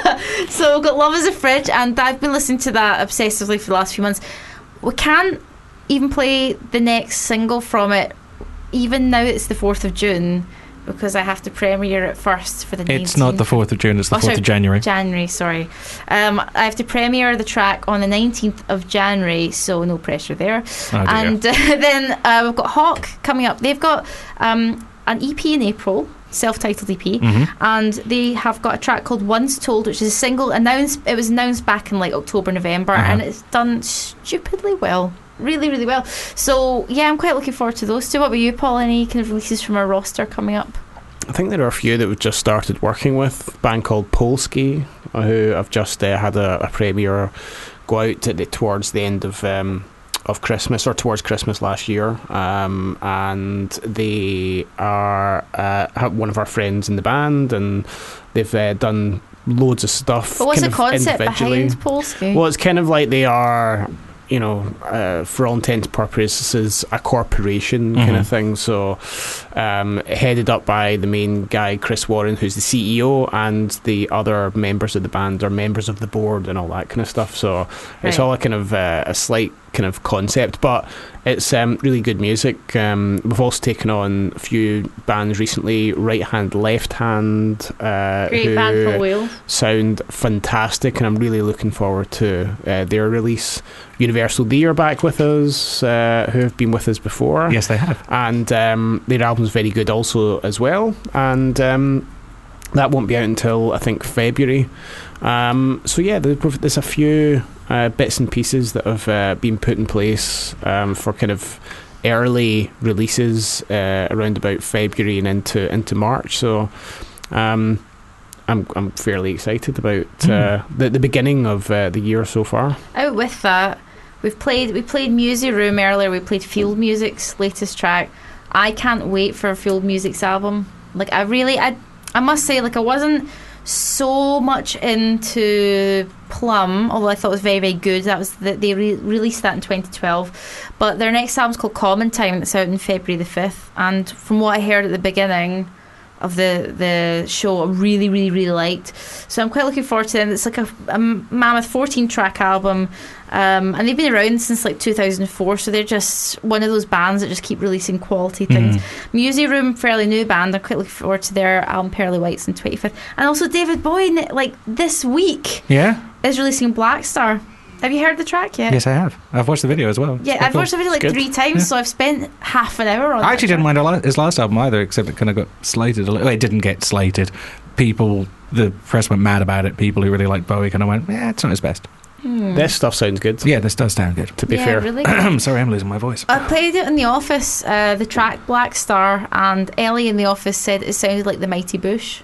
so we've got Love is a Fridge, and I've been listening to that obsessively for the last few months. We can't even play the next single from it, even now it's the fourth of June, because I have to premiere it first for the It's not the fourth of June, it's the Oh, fourth sorry, of January. January, sorry. Um, I have to premiere the track on the nineteenth of January, so no pressure there. Oh, dear. And uh, then uh, we've got Hawk coming up. They've got um, an E P in April, self-titled E P, Mhm. and they have got a track called Once Told, which is a single announced. It was announced back in like October, November, Uh-huh. and it's done stupidly well. Really, really well. So yeah, I'm quite looking forward to those two. What about you, Paul? Any kind of releases from our roster coming up? I think there are a few that we've just started working with. A band called Polski, uh, who I've just uh, had a, a premiere go out at the, towards the end of um, of Christmas or towards Christmas last year, um, and they are uh, have one of our friends in the band, and they've uh, done loads of stuff. But what's kind the of concept individually. behind Polski? Well, it's kind of like they are, you know, uh, for all intents and purposes, a corporation kind Mhm. of thing. So, um, headed up by the main guy, Chris Warren, who's the C E O, and the other members of the band are members of the board and all that kind of stuff. So, it's Right. all a kind of uh, a slight kind of concept, but it's um, really good music. Um, we've also taken on a few bands recently, Right Hand, Left Hand, uh, Great who band from Wales. sound fantastic, and I'm really looking forward to uh, their release. Universal D are back with us, uh, who have been with us before. Yes, they have. And um, their album's very good also as well. And um, that won't be out until, I think, February. Um, so yeah, there- there's a few uh, bits and pieces that have uh, been put in place um, for kind of early releases uh, around about February and into into March. So um, I'm I'm fairly excited about uh, the the beginning of uh, the year so far. Out with that, we've played we played Music Room earlier. We played Field Music's latest track. I can't wait for Field Music's album. Like I really, I I must say, like I wasn't so much into Plum, although I thought it was very very good. That was the, they re- released that in twenty twelve. But their next album's called Common Time. That's out on February the fifth. And from what I heard at the beginning of the the show, I really really really liked. So I'm quite looking forward to them. It's like a, a mammoth fourteen track album, um, and they've been around since like two thousand four. So they're just one of those bands that just keep releasing quality things. Mhm. Music Room, fairly new band. I'm quite looking forward to their album Pearly Whites on twenty-fifth. And also David Bowie, like this week, Yeah? is releasing Black Star. Have you heard the track yet? Yes, I have. I've watched the video as well. Yeah, It's quite I've cool. watched the video like Good. three times, Yeah. so I've spent half an hour on it. I actually didn't mind a lot- his last album either, except it kind of got slated a little. Well, it didn't get slated. People, the press went mad about it. People who really like Bowie kind of went, yeah, it's not his best. This stuff sounds good. Yeah, this does sound good. To be yeah, fair, really I'm sorry, I'm losing my voice. I played it in the office, uh, the track Black Star, and Ellie in the office said it sounded like the Mighty Bush.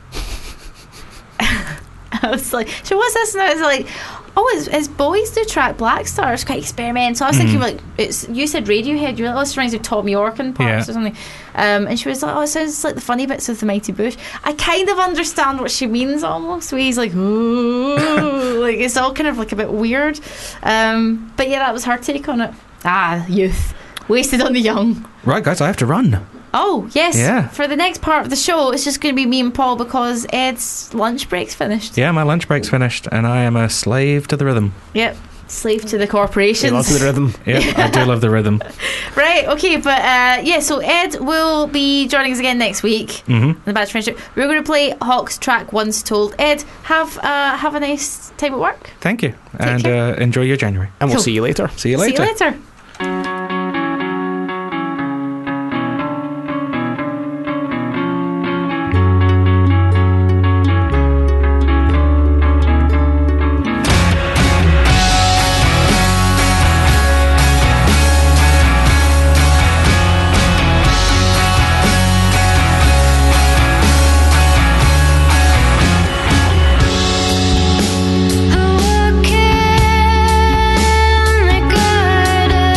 I was like, so what's this? And I was like, oh, it's, it's Bowie's new track Black Star. It's quite experimental. I was thinking, like, it's you said Radiohead. You were like, oh, this reminds me of Tom York in parts Yeah. or something. Um, and she was like, oh, it sounds like the funny bits of the Mighty Bush. I kind of understand what she means almost. Where he's like, ooh, like it's all kind of like a bit weird. Um, but yeah, that was her take on it. Ah, youth. Wasted on the young. Right, guys, I have to run. Oh, yes. Yeah. For the next part of the show, it's just going to be me and Paul because Ed's lunch break's finished. Yeah, my lunch break's finished, and I am a slave to the rhythm. Yep. Slave to the he corporations. loves the rhythm. Yep, I do love the rhythm. Right, okay, but uh, yeah, so Ed will be joining us again next week. Mm-hmm. The Bad Friendship. We're going to play Hawk's track Once Told. Ed, have uh, have a nice time at work. Thank you, and care. uh, enjoy your January. And we'll Cool. see you later. See you later. See you later. I'm walking in the garden.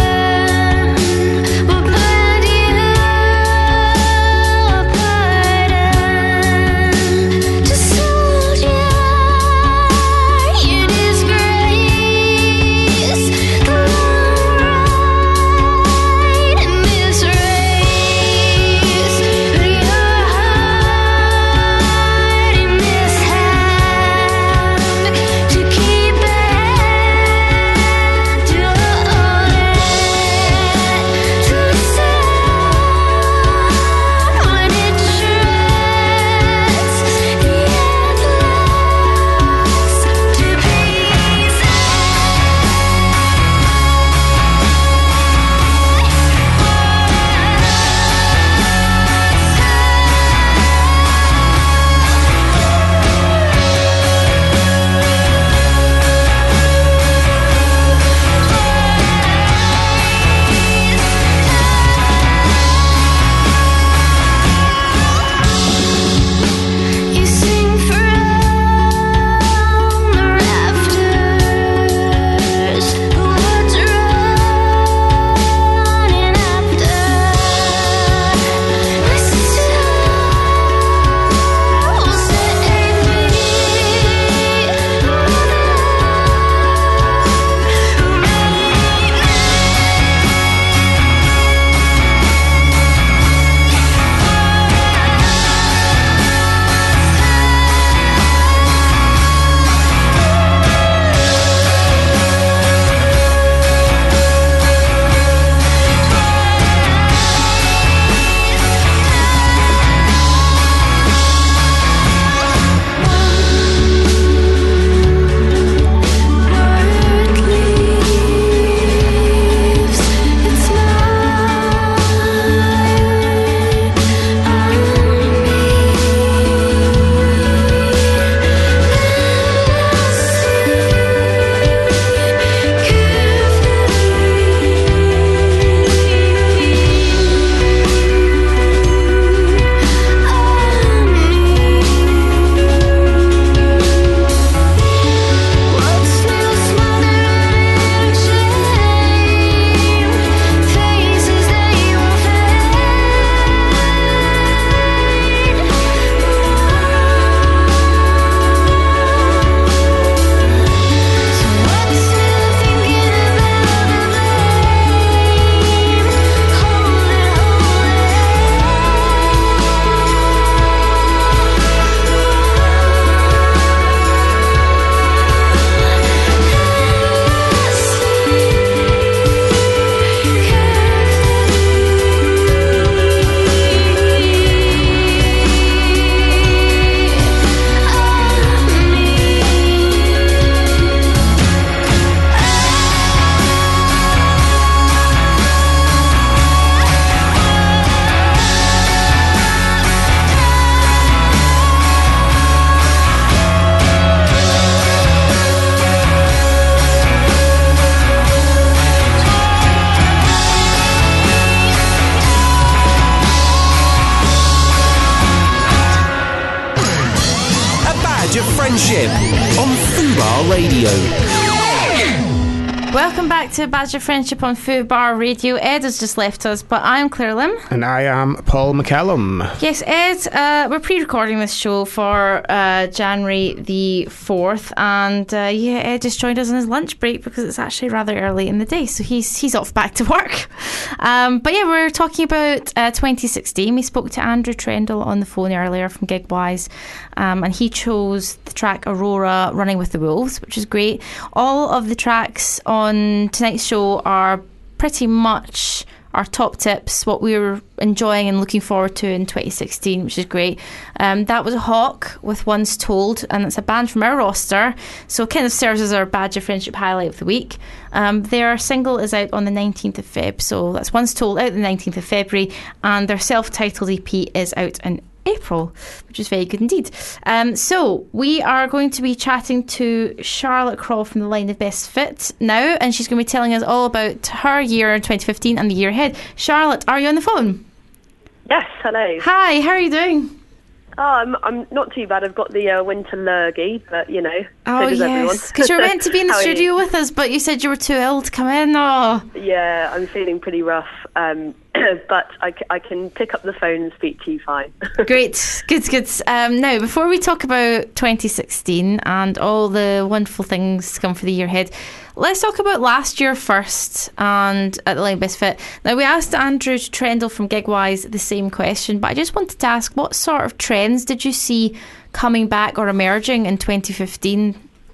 Friendship on Fubar Radio. Welcome back to Badge of Friendship on Fubar Radio. Ed has just left us, but I'm Claire Lim. And I am Paul McCallum. Yes, Ed, uh, we're pre-recording this show for uh, January the fourth, and uh, yeah, Ed just joined us on his lunch break because it's actually rather early in the day, so he's he's off back to work. Um, but yeah, we're talking about uh, twenty sixteen. We spoke to Andrew Trendle on the phone earlier from Gigwise, um, and he chose the track Aurora, Running with the Wolves, which is great. All of the tracks on on tonight's show are pretty much our top tips, what we were enjoying and looking forward to in twenty sixteen, which is great. Um, that was Hawk with Once Told, and it's a band from our roster, so it kind of serves as our Badge of Friendship highlight of the week. Um, their single is out on the nineteenth of February, so that's Once Told out the nineteenth of February, and their self-titled E P is out in April, which is very good indeed. Um, so we are going to be chatting to Charlotte Crawl from the line of Best Fit now, and she's going to be telling us all about her year in twenty fifteen and the year ahead. Charlotte, are you on the phone? Yes, hello. Hi, how are you doing? Oh, I'm, I'm not too bad. I've got the uh, winter lurgy, but you know, oh, so does yes, because you were meant to be in the studio with us, but you said you were too ill to come in. Oh, yeah, I'm feeling pretty rough, um, but I, c- I can pick up the phone and speak to you fine. Great, good, good. Um, now, before we talk about twenty sixteen and all the wonderful things to come for the year ahead, let's talk about last year first and at the line Best Fit. Now, we asked Andrew Trendle from Gigwise the same question, but I just wanted to ask, what sort of trends did you see coming back or emerging in twenty fifteen?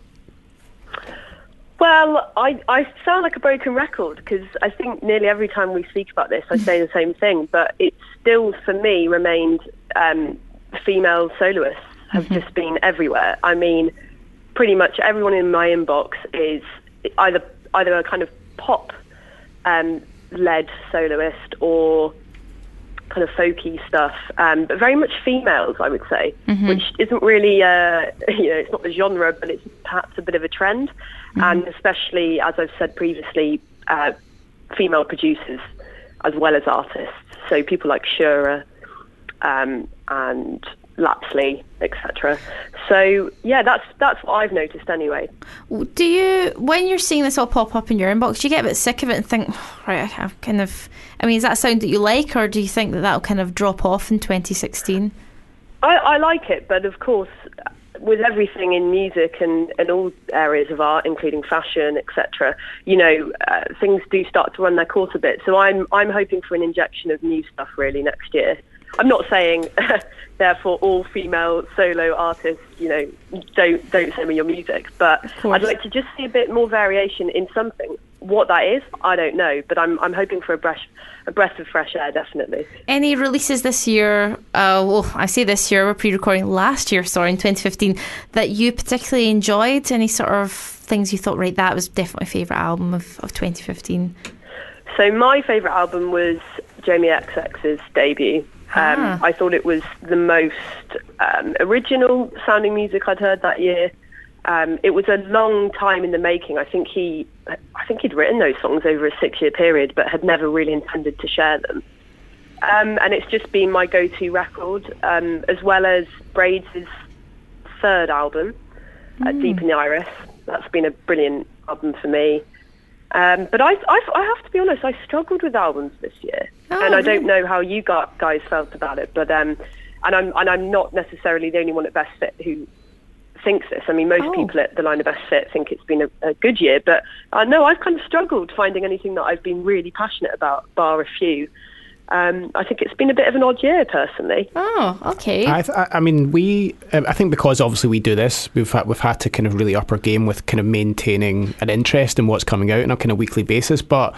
Well, I, I sound like a broken record because I think nearly every time we speak about this, I say the same thing, but it still, for me, remained um, female soloists have mm-hmm. just been everywhere. I mean, pretty much everyone in my inbox is either either a kind of pop um, led soloist or kind of folky stuff, um, but very much females, I would say, mm-hmm. which isn't really, uh, you know, it's not the genre, but it's perhaps a bit of a trend, mm-hmm. and especially, as I've said previously, uh, female producers as well as artists. So people like Shura um, and Lapsley, et cetera. So yeah, that's that's what I've noticed anyway. Do you, when you're seeing this all pop up in your inbox, do you get a bit sick of it and think, oh, right, I've kind of, I mean, is that a sound that you like, or do you think that that'll kind of drop off in twenty sixteen? I, I like it, but of course, with everything in music and, and all areas of art, including fashion, et cetera, you know, uh, things do start to run their course a bit. So I'm I'm hoping for an injection of new stuff really next year. I'm not saying, therefore, all female solo artists, you know, don't don't send me your music, but I'd like to just see a bit more variation in something. What that is, I don't know, but I'm I'm hoping for a breath a breath of fresh air, definitely. Any releases this year? Uh, well, I say this year, we're pre-recording last year, sorry, in twenty fifteen, that you particularly enjoyed? Any sort of things you thought, right, that was definitely my favourite album of, of twenty fifteen? So my favourite album was Jamie X X's debut. Um, ah. I thought it was the most um, original sounding music I'd heard that year. Um, it was a long time in the making. I think he, I think he'd written those songs over a six-year period, but had never really intended to share them. Um, and it's just been my go-to record, um, as well as Braids' third album, mm. uh, Deep in the Iris. That's been a brilliant album for me. Um, but I, I, I have to be honest, I struggled with albums this year, oh, and I don't know how you guys felt about it. But um, and I'm and I'm not necessarily the only one at Best Fit who thinks this. I mean, most oh. people at the line of Best Fit think it's been a, a good year, but uh, no, I've kind of struggled finding anything that I've been really passionate about, bar a few. Um, I think it's been a bit of an odd year, personally. Oh, okay. I, th- I mean, we. Um, I think because obviously we do this, we've had, we've had to kind of really up our game with kind of maintaining an interest in what's coming out on a kind of weekly basis. But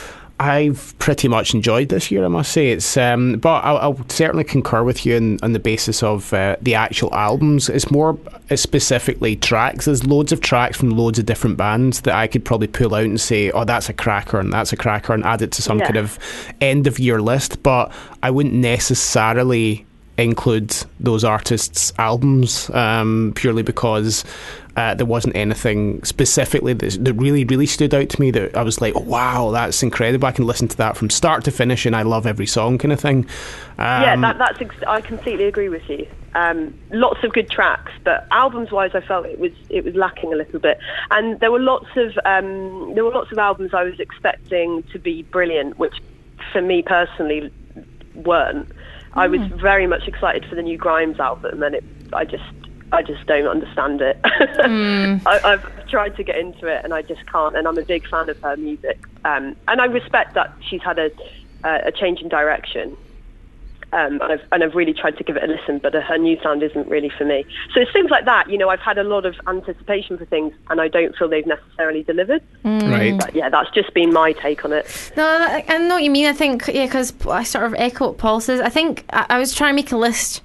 I've pretty much enjoyed this year, I must say. It's, um, but I'll, I'll certainly concur with you on, on the basis of uh, the actual albums. It's more it's specifically tracks. There's loads of tracks from loads of different bands that I could probably pull out and say, oh, that's a cracker and that's a cracker, and add it to some yeah. kind of end of year list. But I wouldn't necessarily include those artists' albums um, purely because uh, there wasn't anything specifically that, that really, really stood out to me that I was like, oh, wow, that's incredible. I can listen to that from start to finish and I love every song kind of thing. Um, yeah, that, that's ex- I completely agree with you. Um, lots of good tracks, but albums-wise, I felt it was it was lacking a little bit. And there were lots of um, there were lots of albums I was expecting to be brilliant, which for me personally weren't. Mm. I was very much excited for the new Grimes album, and it I just I just don't understand it. mm. I, I've tried to get into it, and I just can't. And I'm a big fan of her music, um, and I respect that she's had a a change in direction. Um, and, I've, and I've really tried to give it a listen, but her new sound isn't really for me. So it's things like that. You know, I've had a lot of anticipation for things, and I don't feel they've necessarily delivered. Mm. Right. But yeah, that's just been my take on it. No, I I know what you mean. I think, yeah, because I sort of echo what Paul says. I think I, I was trying to make a list,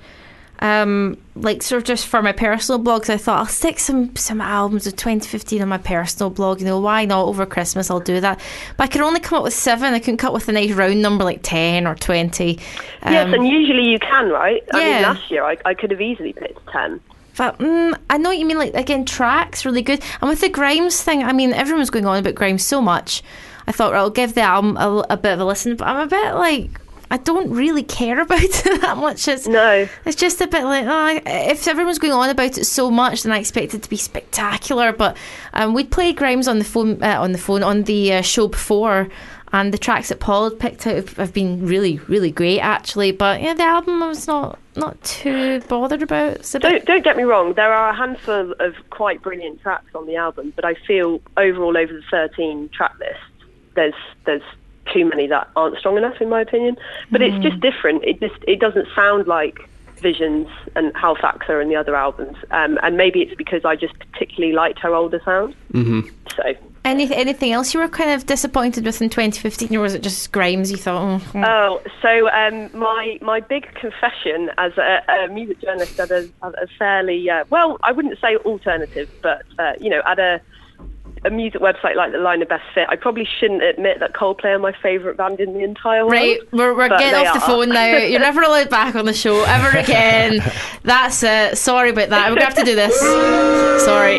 um, like sort of just for my personal blog, because I thought I'll stick some, some albums of twenty fifteen on my personal blog. You know, why not? Over Christmas, I'll do that. But I could only come up with seven. I couldn't come up with a nice round number like ten or twenty. Um, yes, and usually you can, right? I yeah. mean, last year I, I could have easily picked ten. But mm, I know what you mean. Like, again, tracks really good. And with the Grimes thing, I mean, everyone's going on about Grimes so much. I thought, right, I'll give the album a, a bit of a listen. But I'm a bit like, I don't really care about it that much. It's, no. It's just a bit like, oh, if everyone's going on about it so much, then I expect it to be spectacular. But um, we'd played Grimes on the phone, uh, on the phone, on the uh, show before. And the tracks that Paul had picked out have been really, really great, actually. But yeah, the album I was not not too bothered about. It's a don't bit... don't get me wrong. There are a handful of quite brilliant tracks on the album, but I feel overall over the thirteen track list, there's there's too many that aren't strong enough, in my opinion. But mm. it's just different. It just it doesn't sound like Visions and Halfaxa and the other albums. Um, and maybe it's because I just particularly liked her older sound. Mm-hmm. So. Any, anything else you were kind of disappointed with in twenty fifteen, or was it just Grimes you thought? Oh, oh so um, my my big confession as a, a music journalist at a, at a fairly, uh, well, I wouldn't say alternative, but, uh, you know, at a, a music website like the Line of Best Fit, I probably shouldn't admit that Coldplay are my favourite band in the entire world. Right, we're, we're getting off the are. phone now. You're never allowed back on the show ever again. That's it. Sorry about that. We're going to have to do this. Sorry.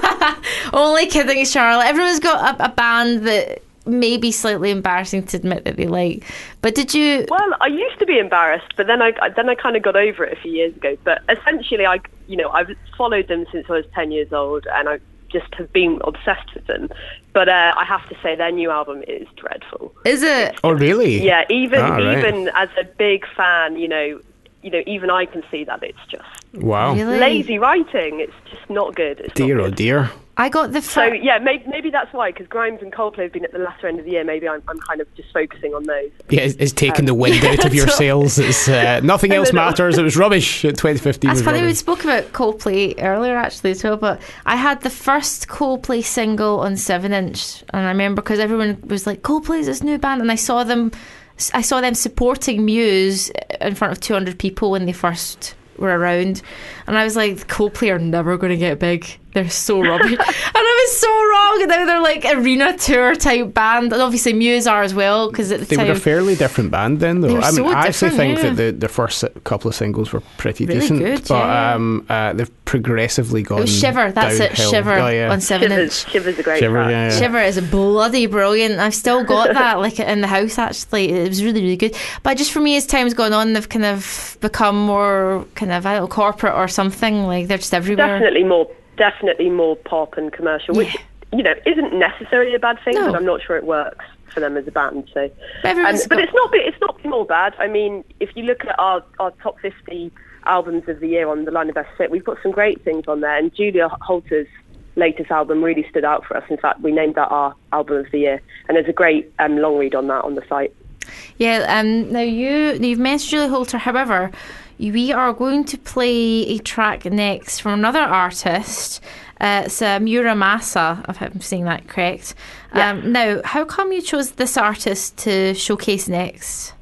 Only kidding, Charlotte. Everyone's got a, a band that may be slightly embarrassing to admit that they like. But did you... Well, I used to be embarrassed, but then I then I kind of got over it a few years ago. But essentially, I you know, I've followed them since I was ten years old, and I just have been obsessed with them. But uh, I have to say, their new album is dreadful. Is it? Oh, really? Yeah, even oh, right. even as a big fan, you know, you know, even I can see that it's just wow really? lazy writing. It's just not good. It's dear, not good. oh dear. I got the... So, yeah, maybe, maybe that's why, because Grimes and Coldplay have been at the latter end of the year. Maybe I'm, I'm kind of just focusing on those. Yeah, it's, it's taking um, the wind yeah, out of your so, sails. It's, uh, nothing else matters. It was rubbish at twenty fifteen. That's funny, rubbish. we spoke about Coldplay earlier, actually, as well, but I had the first Coldplay single on seven inch, and I remember because everyone was like, Coldplay's this new band, and I saw them... I saw them supporting Muse in front of two hundred people when they first were around, and I was like, Coldplay are never going to get big. They're so rubbish. And I was so wrong. And now they're like arena tour type band, and obviously Muse are as well, because at the they time were a fairly different band then, though. They were I mean, so I actually think yeah. that the, the first couple of singles were pretty really decent, good, but yeah. um, uh, they've progressively gone. It was Shiver. That's downhill. it. Shiver oh, yeah. on seven Shivers, inch. Shiver's a great Shiver, track. yeah, yeah. Shiver is bloody brilliant. I've still got that like in the house, actually. It was really, really good. But just for me, as time's gone on, they've kind of become more kind of, I don't know, corporate or something. Like, they're just everywhere. Definitely more, definitely more pop and commercial, which, yeah. you know, isn't necessarily a bad thing, No. but I'm not sure it works for them as a band. So, But, um, everyone's but got- it's not it's not more bad. I mean, if you look at our, our top fifty albums of the year on the Line of Best Fit, we've got some great things on there, and Julia Holter's latest album really stood out for us. In fact, we named that our album of the year, and there's a great um, long read on that on the site. Yeah, um, now you, you've mentioned Julie Holter, however, we are going to play a track next from another artist. Uh, it's uh, Muramasa, if I'm saying that correct. Yeah. Um, now, how come you chose this artist to showcase next?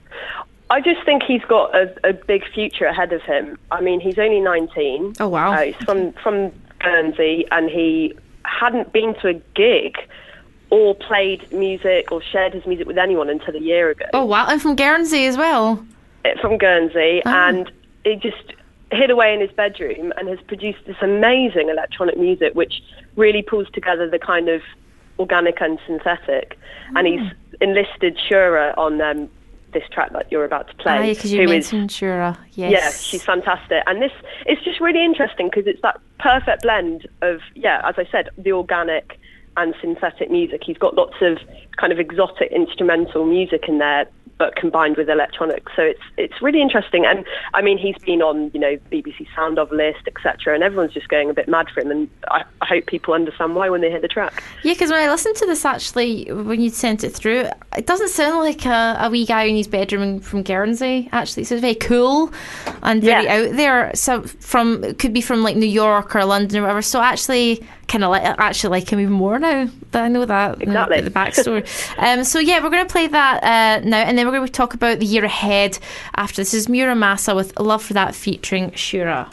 I just think he's got a, a big future ahead of him. I mean, he's only nineteen. Oh, wow. Uh, he's from, from Guernsey, and he hadn't been to a gig or played music or shared his music with anyone until a year ago. Oh, wow. And from Guernsey as well. From Guernsey, Oh. and it just... hid away in his bedroom and has produced this amazing electronic music, which really pulls together the kind of organic and synthetic. Mm. And he's enlisted Shura on um, this track that you're about to play. Ah, because you mentioned is, Shura, yes. Yeah, she's fantastic. And this, it's just really interesting because it's that perfect blend of, yeah, as I said, the organic and synthetic music. He's got lots of kind of exotic instrumental music in there, but combined with electronics. So it's it's really interesting. And I mean, he's been on, you know, B B C Sound Of list, et cetera. And everyone's just going a bit mad for him. And I, I hope people understand why when they hear the track. Yeah, because when I listened to this, actually, when you sent it through, it doesn't sound like a, a wee guy in his bedroom from Guernsey. Actually, it sounds very cool and very yeah. out there. So from it could be from like New York or London or whatever. So actually, kind of like actually like him even more now that I know that exactly the backstory. um, so yeah, we're going to play that uh, now, and then we're going to talk about the year ahead after. This is Mura Masa with Love for That featuring Shura.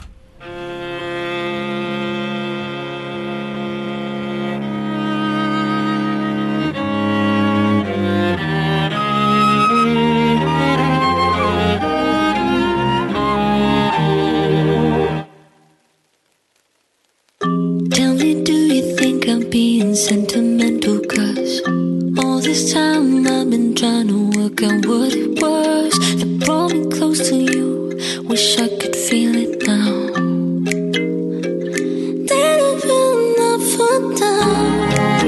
Tell me, do you think I'm being sentimental? Cause all this time I've been trying to work out what it was that brought me close to you. Wish I could feel it now. Didn't feel enough for time.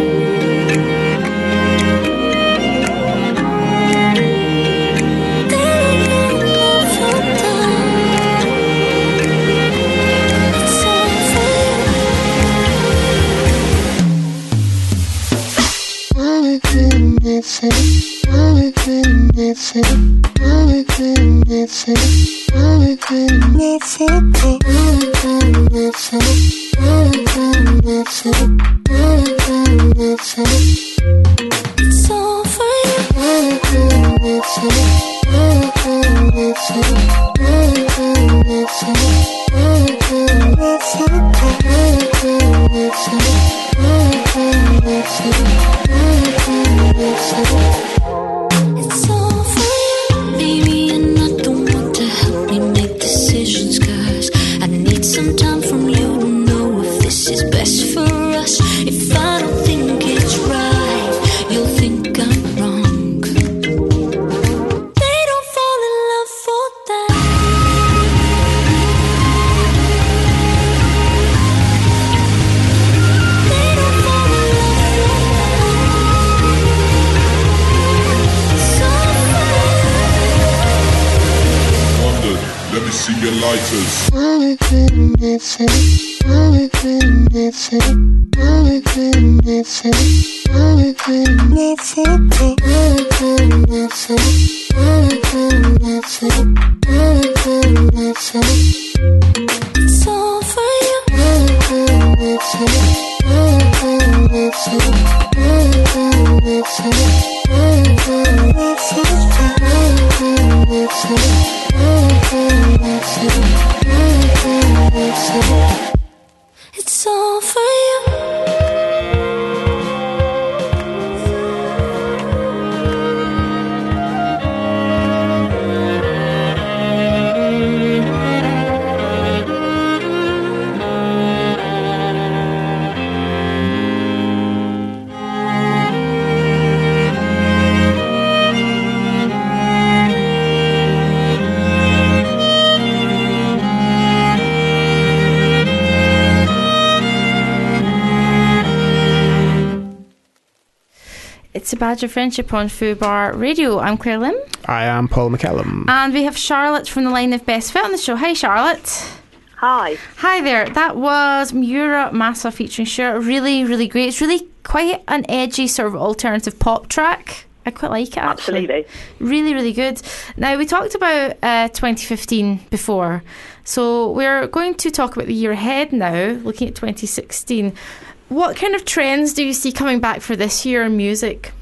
It's all for It's all for you, baby, and I don't want to help me make decisions, cause I need some time from you to know if this is best for us. If I don't think it's right, you'll think I'm wrong. They don't fall in love for that. They don't fall in love Let me see your lighters. It's all for you. It's all for you. It's a Badge of Friendship on Fubar Radio. I'm Claire Lim. I am Paul McCallum. And we have Charlotte from the line of Best Fit on the show. Hi, Charlotte. Hi. Hi there. That was Mura Masa featuring Shura. Really, really great. It's really quite an edgy sort of alternative pop track. I quite like it, actually. Absolutely. Really, really good. Now, we talked about uh, twenty fifteen before. So we're going to talk about the year ahead now, looking at twenty sixteen. What kind of trends do you see coming back for this year in music?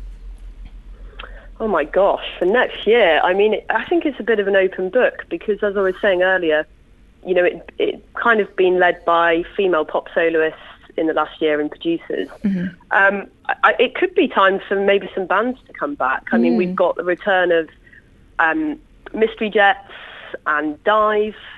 Oh my gosh, for next year, I mean, I think it's a bit of an open book because, as I was saying earlier, you know, it it kind of been led by female pop soloists in the last year and producers. Mm-hmm. Um, I, it could be time for maybe some bands to come back. I mm. mean, we've got the return of um, Mystery Jets and Dive,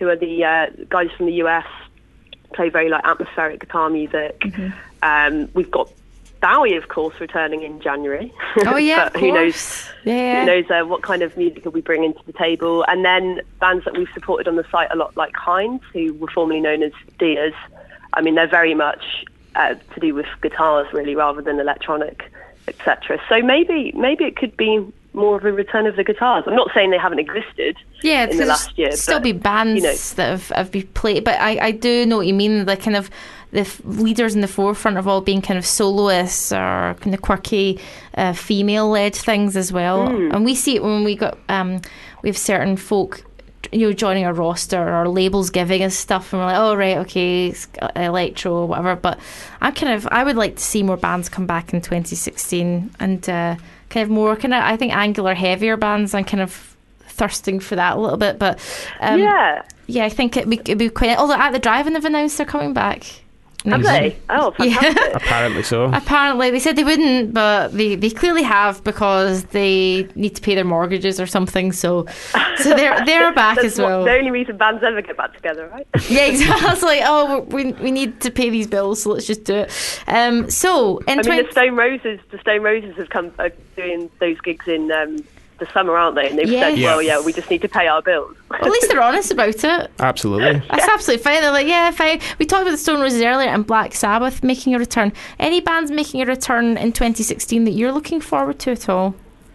who are the uh, guys from the U S, play very like atmospheric guitar music. Mm-hmm. Um, we've got Bowie, of course, returning in January. Oh yeah, but of who knows? course. Yeah. Who knows uh, what kind of music he'll be bringing to the table? And then bands that we've supported on the site a lot, like Heinz, who were formerly known as Diaz. I mean, they're very much uh, to do with guitars, really, rather than electronic, et cetera. So maybe, maybe it could be more of a return of the guitars. I'm not saying they haven't existed Yeah, in the last year. still but, be bands you know, that have, have been played, but I, I do know what you mean. The kind of the f- leaders in the forefront of all being kind of soloists or kind of quirky uh, female-led things as well. Mm. And we see it when we got um, we have certain folk, you know, joining our roster or labels giving us stuff, and we're like, oh right, okay, it's electro or whatever. But I kind of I would like to see more bands come back in twenty sixteen and uh, kind of more kind of I think angular, heavier bands. I'm kind of thirsting for that a little bit, but um, yeah, yeah, I think it'd be, it'd be quite. Although At the Drive-In have announced they're coming back. have they? Oh, fantastic! Yeah. Apparently so. Apparently, they said they wouldn't, but they, they clearly have because they need to pay their mortgages or something. So, so they're they're back That's as well. what, the only reason bands ever get back together, right? Yeah, exactly. It's like, oh, we we need to pay these bills, so let's just do it. Um, so in I mean, twenty the Stone Roses, the Stone Roses have come uh, doing those gigs in um, the summer, aren't they? And they've Yeah. said, Yeah. well, yeah, we just need to pay our bills. at least they're honest about it. Absolutely. That's absolutely fine. They're like, yeah, fine. We talked about the Stone Roses earlier and Black Sabbath making a return. Any bands making a return in twenty sixteen that you're looking forward to at all?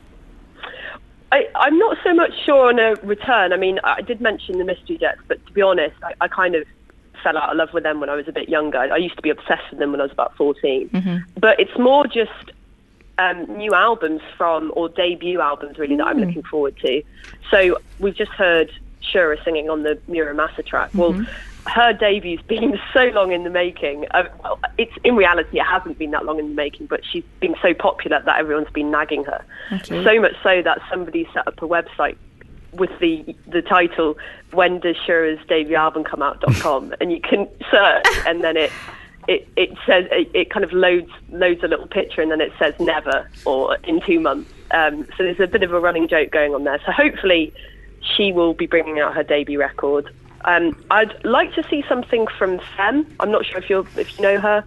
I, I'm not so much sure on a return. I mean, I did mention the Mystery Jets, but to be honest, I, I kind of fell out of love with them when I was a bit younger. I used to be obsessed with them when I was about fourteen. Mm-hmm. But it's more just um, new albums from, or debut albums really, that I'm looking forward to. So we've just heard Shura singing on the Mura Masa track. Well, her debu's been so long in the making. Uh, well, it's in reality, it hasn't been that long in the making, but she's been so popular that everyone's been nagging her. Okay. So much so that somebody set up a website with the the title "When Does Shura's Debut Album Come Out?" dot com, and you can search, and then it it, it says it, it kind of loads loads a little picture, and then it says never or in two months. Um, so there's a bit of a running joke going on there. So hopefully she will be bringing out her debut record. Um, I'd like to see something from Femme. I'm not sure if you if you know her.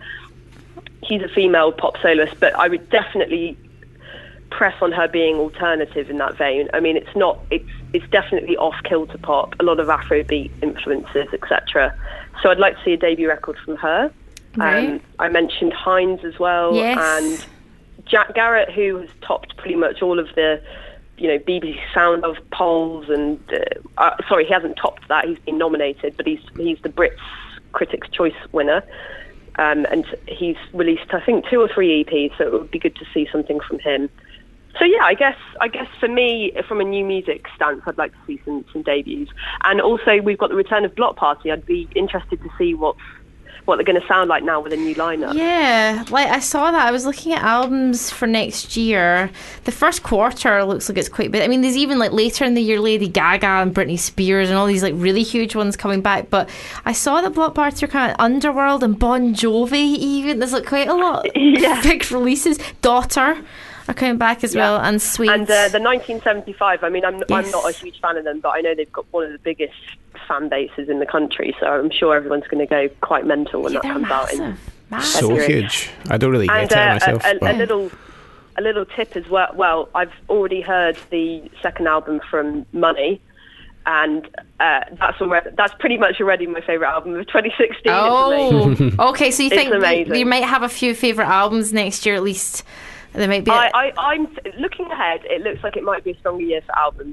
She's a female pop soloist, but I would definitely press on her being alternative in that vein. I mean, it's not. It's it's definitely off kilter pop, a lot of Afrobeat influences, et cetera. So I'd like to see a debut record from her. Right. Um, I mentioned Heinz as well, Yes. and Jack Garrett, who has topped pretty much all of the, you know, B B C Sound of polls, and uh, uh, sorry, he hasn't topped that. He's been nominated, but he's he's the Brits Critics' Choice winner, um, and he's released, I think, two or three E Ps. So it would be good to see something from him. So yeah, I guess I guess for me, from a new music stance, I'd like to see some some debuts, and also we've got the return of Block Party. I'd be interested to see what what they're going to sound like now with a new lineup. Yeah, like I saw that. I was looking at albums for next year. The first quarter looks like it's quite big. I mean, there's even like later in the year Lady Gaga and Britney Spears and all these like really huge ones coming back. But I saw that Block Party are kind of Underworld and Bon Jovi even. There's like quite a lot of Yeah. big releases. Daughter are coming back as Yeah. well, and Sweet. And uh, the nineteen seventy-five. I mean, I'm I'm Yes. not a huge fan of them, but I know they've got one of the biggest fan bases in the country, so I'm sure everyone's going to go quite mental when Yeah, that they're comes out. In, massive. Massive. So February. huge. I don't really and get it uh, myself. a, a, but- a little a little tip as well. Well, I've already heard the second album from Money, and uh, that's already that's pretty much already my favourite album of twenty sixteen. It's amazing. Oh, okay. So you It's think you, amazing. you might have a few favourite albums next year at least? There might be. I, I, I'm looking ahead. It looks like it might be a stronger year for albums.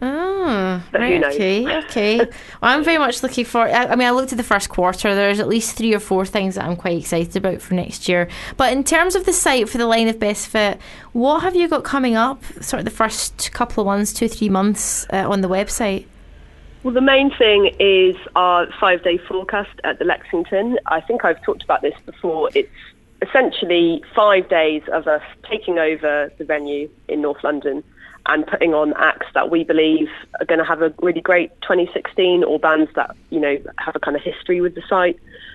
Oh, But who right, knows? okay, okay. Well, I'm very much looking for. I, I mean, I looked at the first quarter. There's at least three or four things that I'm quite excited about for next year. But in terms of the site for the line of Best Fit, what have you got coming up? Sort of the first couple of months, two, three months uh, on the website. Well, the main thing is our five-day forecast at the Lexington. I think I've talked about this before. It's essentially five days of us taking over the venue in North London and putting on acts that we believe are going to have a really great twenty sixteen, or bands that, you know, have a kind of history with the site.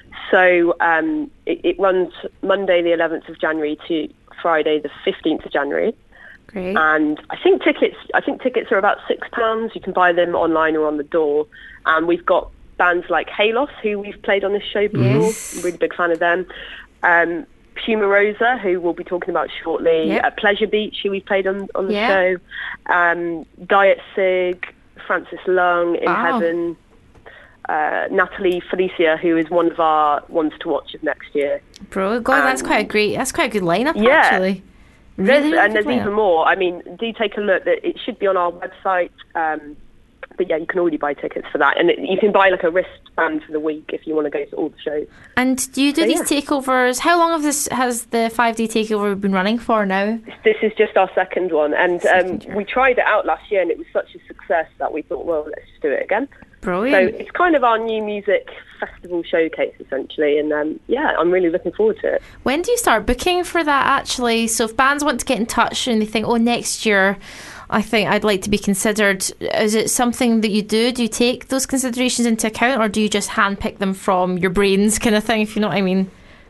So um, it, it runs Monday the eleventh of January to Friday the fifteenth of January. Great. And I think tickets I think tickets are about six pounds. You can buy them online or on the door. And we've got bands like Halos, who we've played on this show before. Yes. I'm a really big fan of them. Um, Puma Rosa, who we'll be talking about shortly. Yep. Uh, Pleasure Beach, who we've played on, on the Yeah. show. Um, Diet Sig, Francis Lung, In Wow. Heaven. Uh, Natalie Felicia, who is one of our ones to watch of next year. Bro, God, that's Um, quite a great, that's quite a good lineup, yeah. actually. There's, Really, really and good there's even lineup. more. I mean, do take a look. That it should be on our website. Um, but yeah, you can already buy tickets for that, and it, you can buy like a wristband for the week if you want to go to all the shows. And do you do So, these yeah. takeovers? How long have this has the five day takeover been running for now? This is just our second one, and Second um, year. we tried it out last year, and it was such a success that we thought, well, let's just do it again. So Brilliant. it's kind of our new music festival showcase, essentially, and um, yeah, I'm really looking forward to it. When do you start booking for that, actually? So if bands want to get in touch and they think, oh, next year, I think I'd like to be considered, is it something that you do? Do you take those considerations into account, or do you just handpick them from your brains kind of thing, if you know what I mean?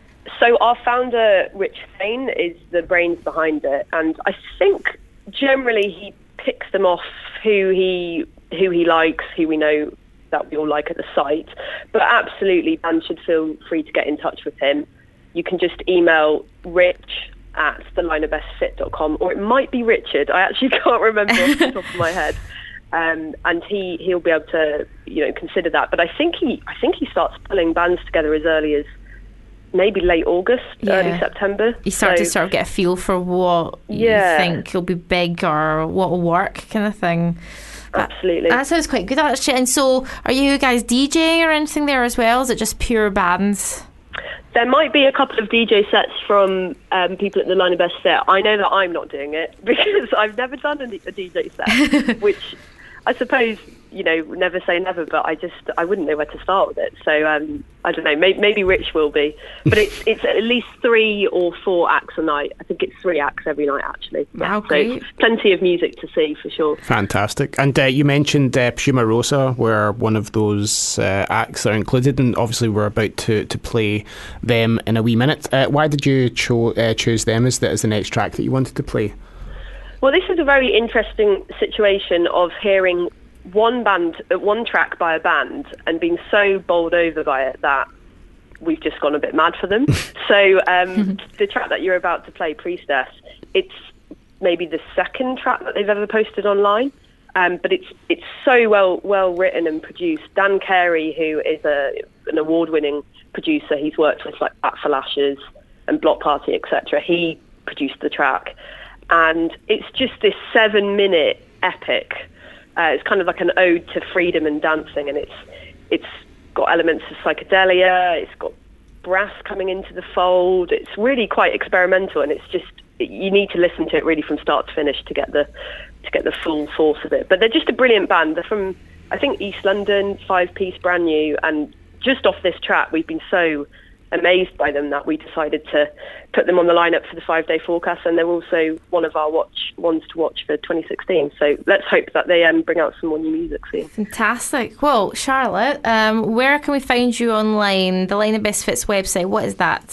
So our founder, Rich Thane, is the brains behind it, and I think generally he picks them off who he who he likes, who we know that we all like at the site. But absolutely, bands should feel free to get in touch with him. You can just email Rich at the line of best fit dot com, or it might be Richard. I actually can't remember off the top of my head. Um, and he he'll be able to, you know, consider that. But I think he I think he starts pulling bands together as early as maybe late August, Yeah. early September. You start So- to sort of get a feel for what Yeah. you think will be big or what will work kind of thing. Absolutely. That sounds quite good, actually. And so are you guys DJing or anything there as well? Is it just pure bands? There might be a couple of D J sets from um, people at the Line of Best Fit. I know that I'm not doing it because I've never done a, a D J set, which I suppose, you know, never say never, but I just, I wouldn't know where to start with it. So, um, I don't know, maybe, maybe Rich will be. But it's it's at least three or four acts a night. I think it's three acts every night, actually. Wow, so great. it's plenty of music to see, for sure. Fantastic. And uh, you mentioned uh, Puma Rosa were one of those uh, acts that are included, and obviously we're about to, to play them in a wee minute. Uh, why did you cho- uh, choose them as the, as the next track that you wanted to play? Well, this is a very interesting situation of hearing one band, uh, one track by a band, and being so bowled over by it that we've just gone a bit mad for them. So um, the track that you're about to play, Priestess, it's maybe the second track that they've ever posted online, um, but it's it's so well well written and produced. Dan Carey, who is a an award-winning producer, he's worked with like Bat for Lashes and Block Party, et cetera. He produced the track, and it's just this seven-minute epic. Uh, it's kind of like an ode to freedom and dancing, and it's it's got elements of psychedelia. It's got brass coming into the fold. It's really quite experimental, and it's just you need to listen to it really from start to finish to get the to get the full force of it. But they're just a brilliant band. They're from I think East London, five piece, brand new, and just off this track, we've been so amazed by them that we decided to put them on the lineup for the five-day forecast, and they're also one of our watch ones to watch for twenty sixteen. So let's hope that they um, bring out some more new music soon. Fantastic. Well, Charlotte, um, where can we find you online? The Line of Best Fit's website, what is that?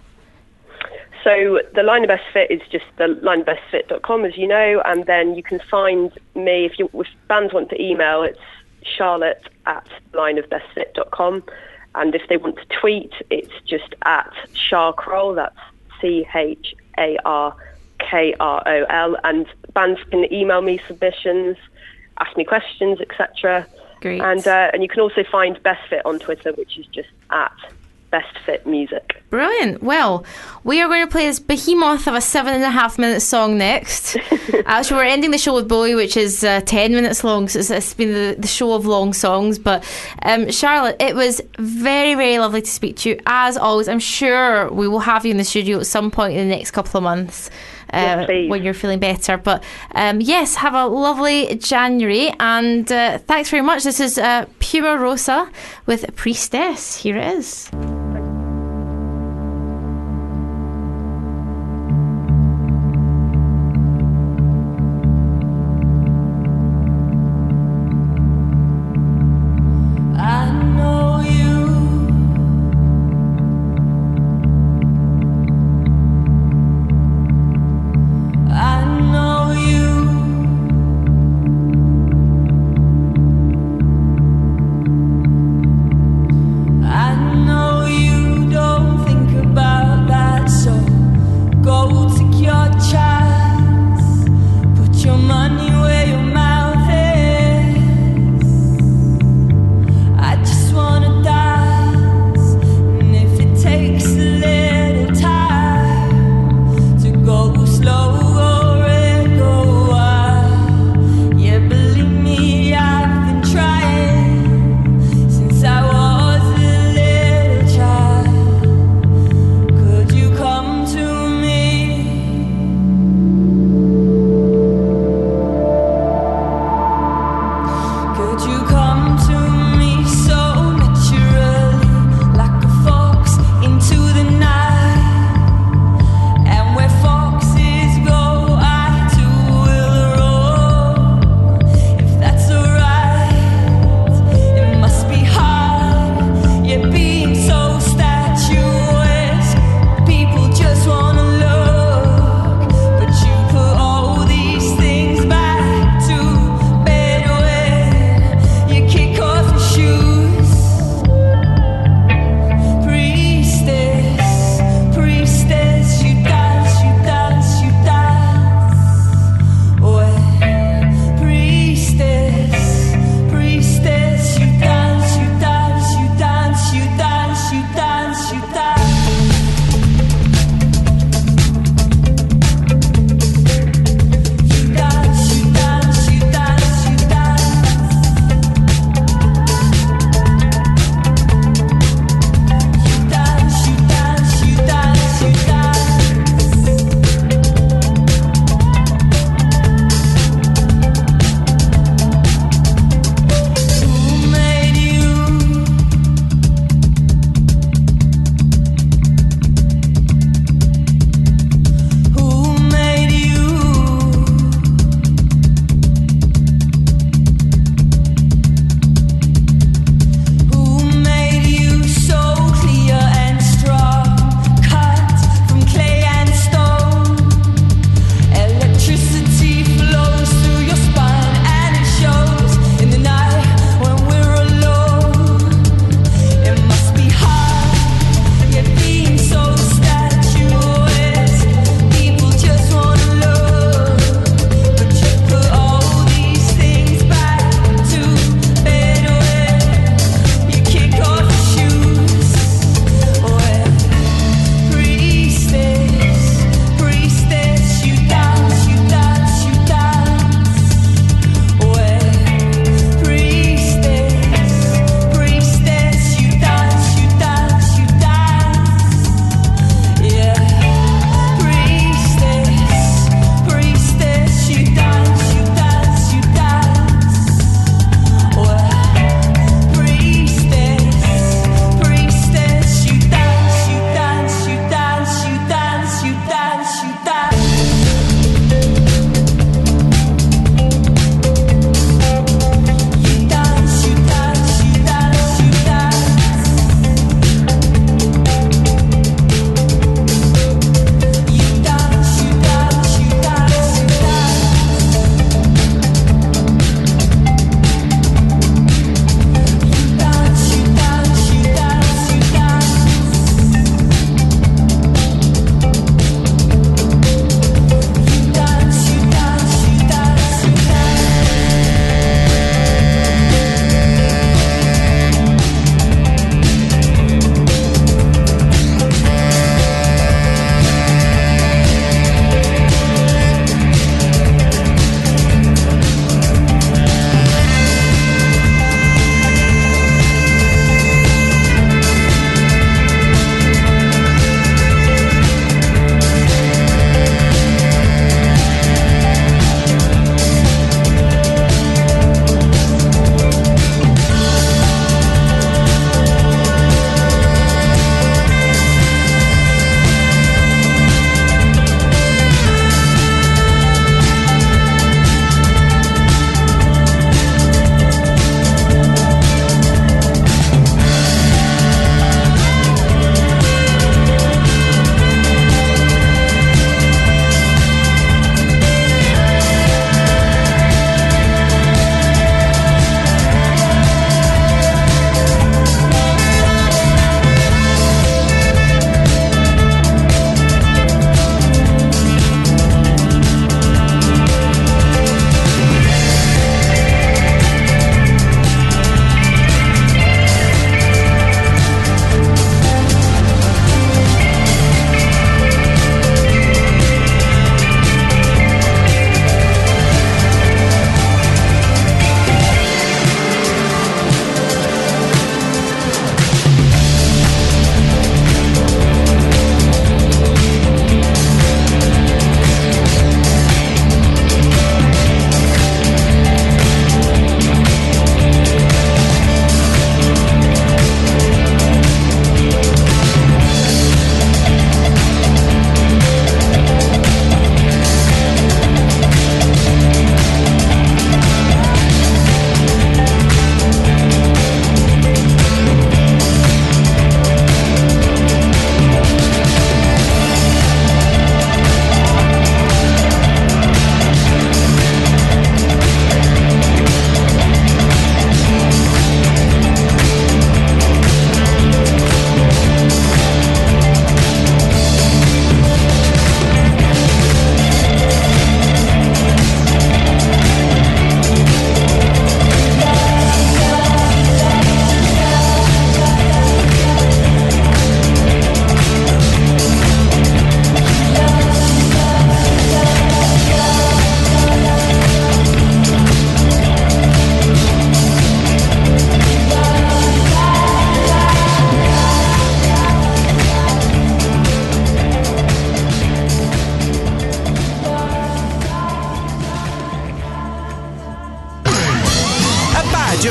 So the Line of Best Fit is just the line of best fit dot com, as you know, and then you can find me, if, you, if bands want to email, it's charlotte at line of best fit dot com. And if they want to tweet, it's just at Charkrol, that's C H A R K R O L. And bands can email me submissions, ask me questions, et cetera. Great. And uh, and you can also find Best Fit on Twitter, which is just at Best Fit Music. Brilliant. Well, we are going to play this behemoth of a seven and a half minute song next. Actually, we're ending the show with Bowie, which is uh, ten minutes long, so it's, it's been the, the show of long songs. But um, Charlotte, it was very, very lovely to speak to you. As always, I'm sure we will have you in the studio at some point in the next couple of months. Uh, Yes, when you're feeling better. But um, yes, have a lovely January, and uh, thanks very much. This is uh, Puma Rosa with Priestess. Here it is. I know you. I know you. Could you come to me so naturally, like a fox into the night? And where foxes go, I too will roam. If that's alright, it must be hard, yet being so statuesque. People just wanna look, but you put all these things back to bed when you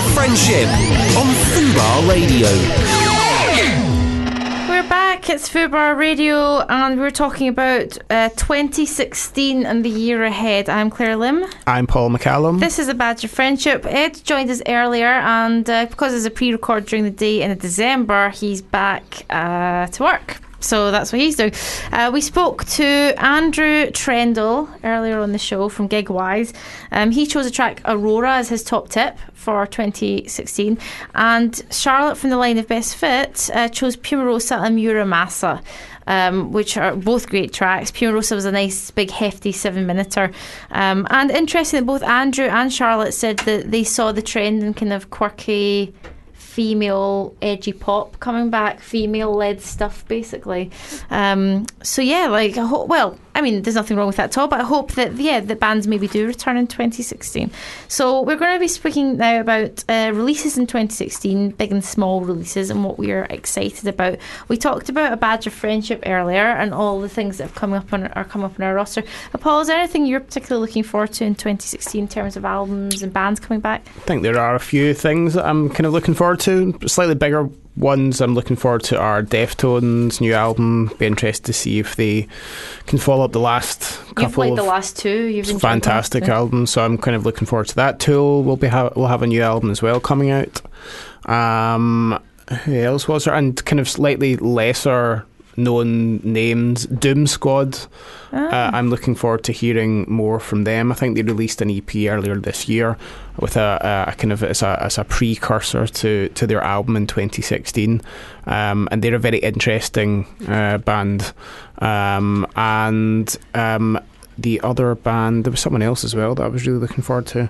Friendship on Fubar Radio. We're back, it's Fubar Radio, and we're talking about uh, twenty sixteen and the year ahead. I'm Claire Lim. I'm Paul McCallum. This is A Badge of Friendship. Ed joined us earlier, and uh, because it's a pre-record during the day in December, he's back uh, to work. So that's what he's doing. Uh, we spoke to Andrew Trendle earlier on the show from Gigwise. Um, he chose a track Aurora as his top tip for twenty sixteen. And Charlotte from the line of Best Fit uh, chose Pumarosa and Muramasa, um, which are both great tracks. Pumarosa was a nice, big, hefty seven-minuter. Um, and interesting that both Andrew and Charlotte said that they saw the trend in kind of quirky, female edgy pop coming back, female led stuff basically. Um, so yeah, like I hope, well, I mean there's nothing wrong with that at all, but I hope that yeah the bands maybe do return in twenty sixteen. So we're going to be speaking now about uh, releases in twenty sixteen, big and small releases, and what we're excited about. We talked about A Badge of Friendship earlier and all the things that have come up on are come up on our roster. But Paul, is there anything you're particularly looking forward to in twenty sixteen in terms of albums and bands coming back? I think there are a few things that I'm kind of looking forward to. Slightly bigger ones I'm looking forward to are Deftones' new album. Be interested to see if they can follow up the last couple You've played of the last two. You've enjoyed fantastic them. albums, so I'm kind of looking forward to that. Tool will be ha- will have a new album as well coming out. Um, who else was there? And kind of slightly lesser known names, Doom Squad. Ah. Uh, I'm looking forward to hearing more from them. I think they released an E P earlier this year with a, a kind of as a, as a precursor to, to their album in twenty sixteen, um, and they're a very interesting uh, band. Um, and um, the other band, there was someone else as well that I was really looking forward to.